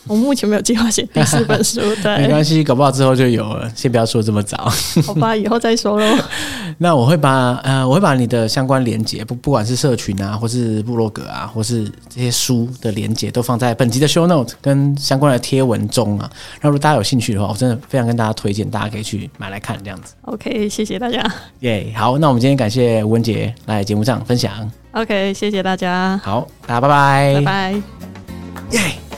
我目前没有计划写第4本书，对， 没关系，搞不好之后就有了，先不要说这么早。 好吧，以后再说咯。 那我会把你的相关连结，不管是社群啊，或是部落格啊，或是这些书的连结，都放在本集的 show note 跟相关的贴文中啊。那如果大家有兴趣的话，我真的非常跟大家推荐，大家可以去买来看这样子。 OK， 谢谢大家。 耶、好，那我们今天感谢吴文杰来节目上分享。 OK， 谢谢大家。 好，大家拜拜， 拜拜。 耶。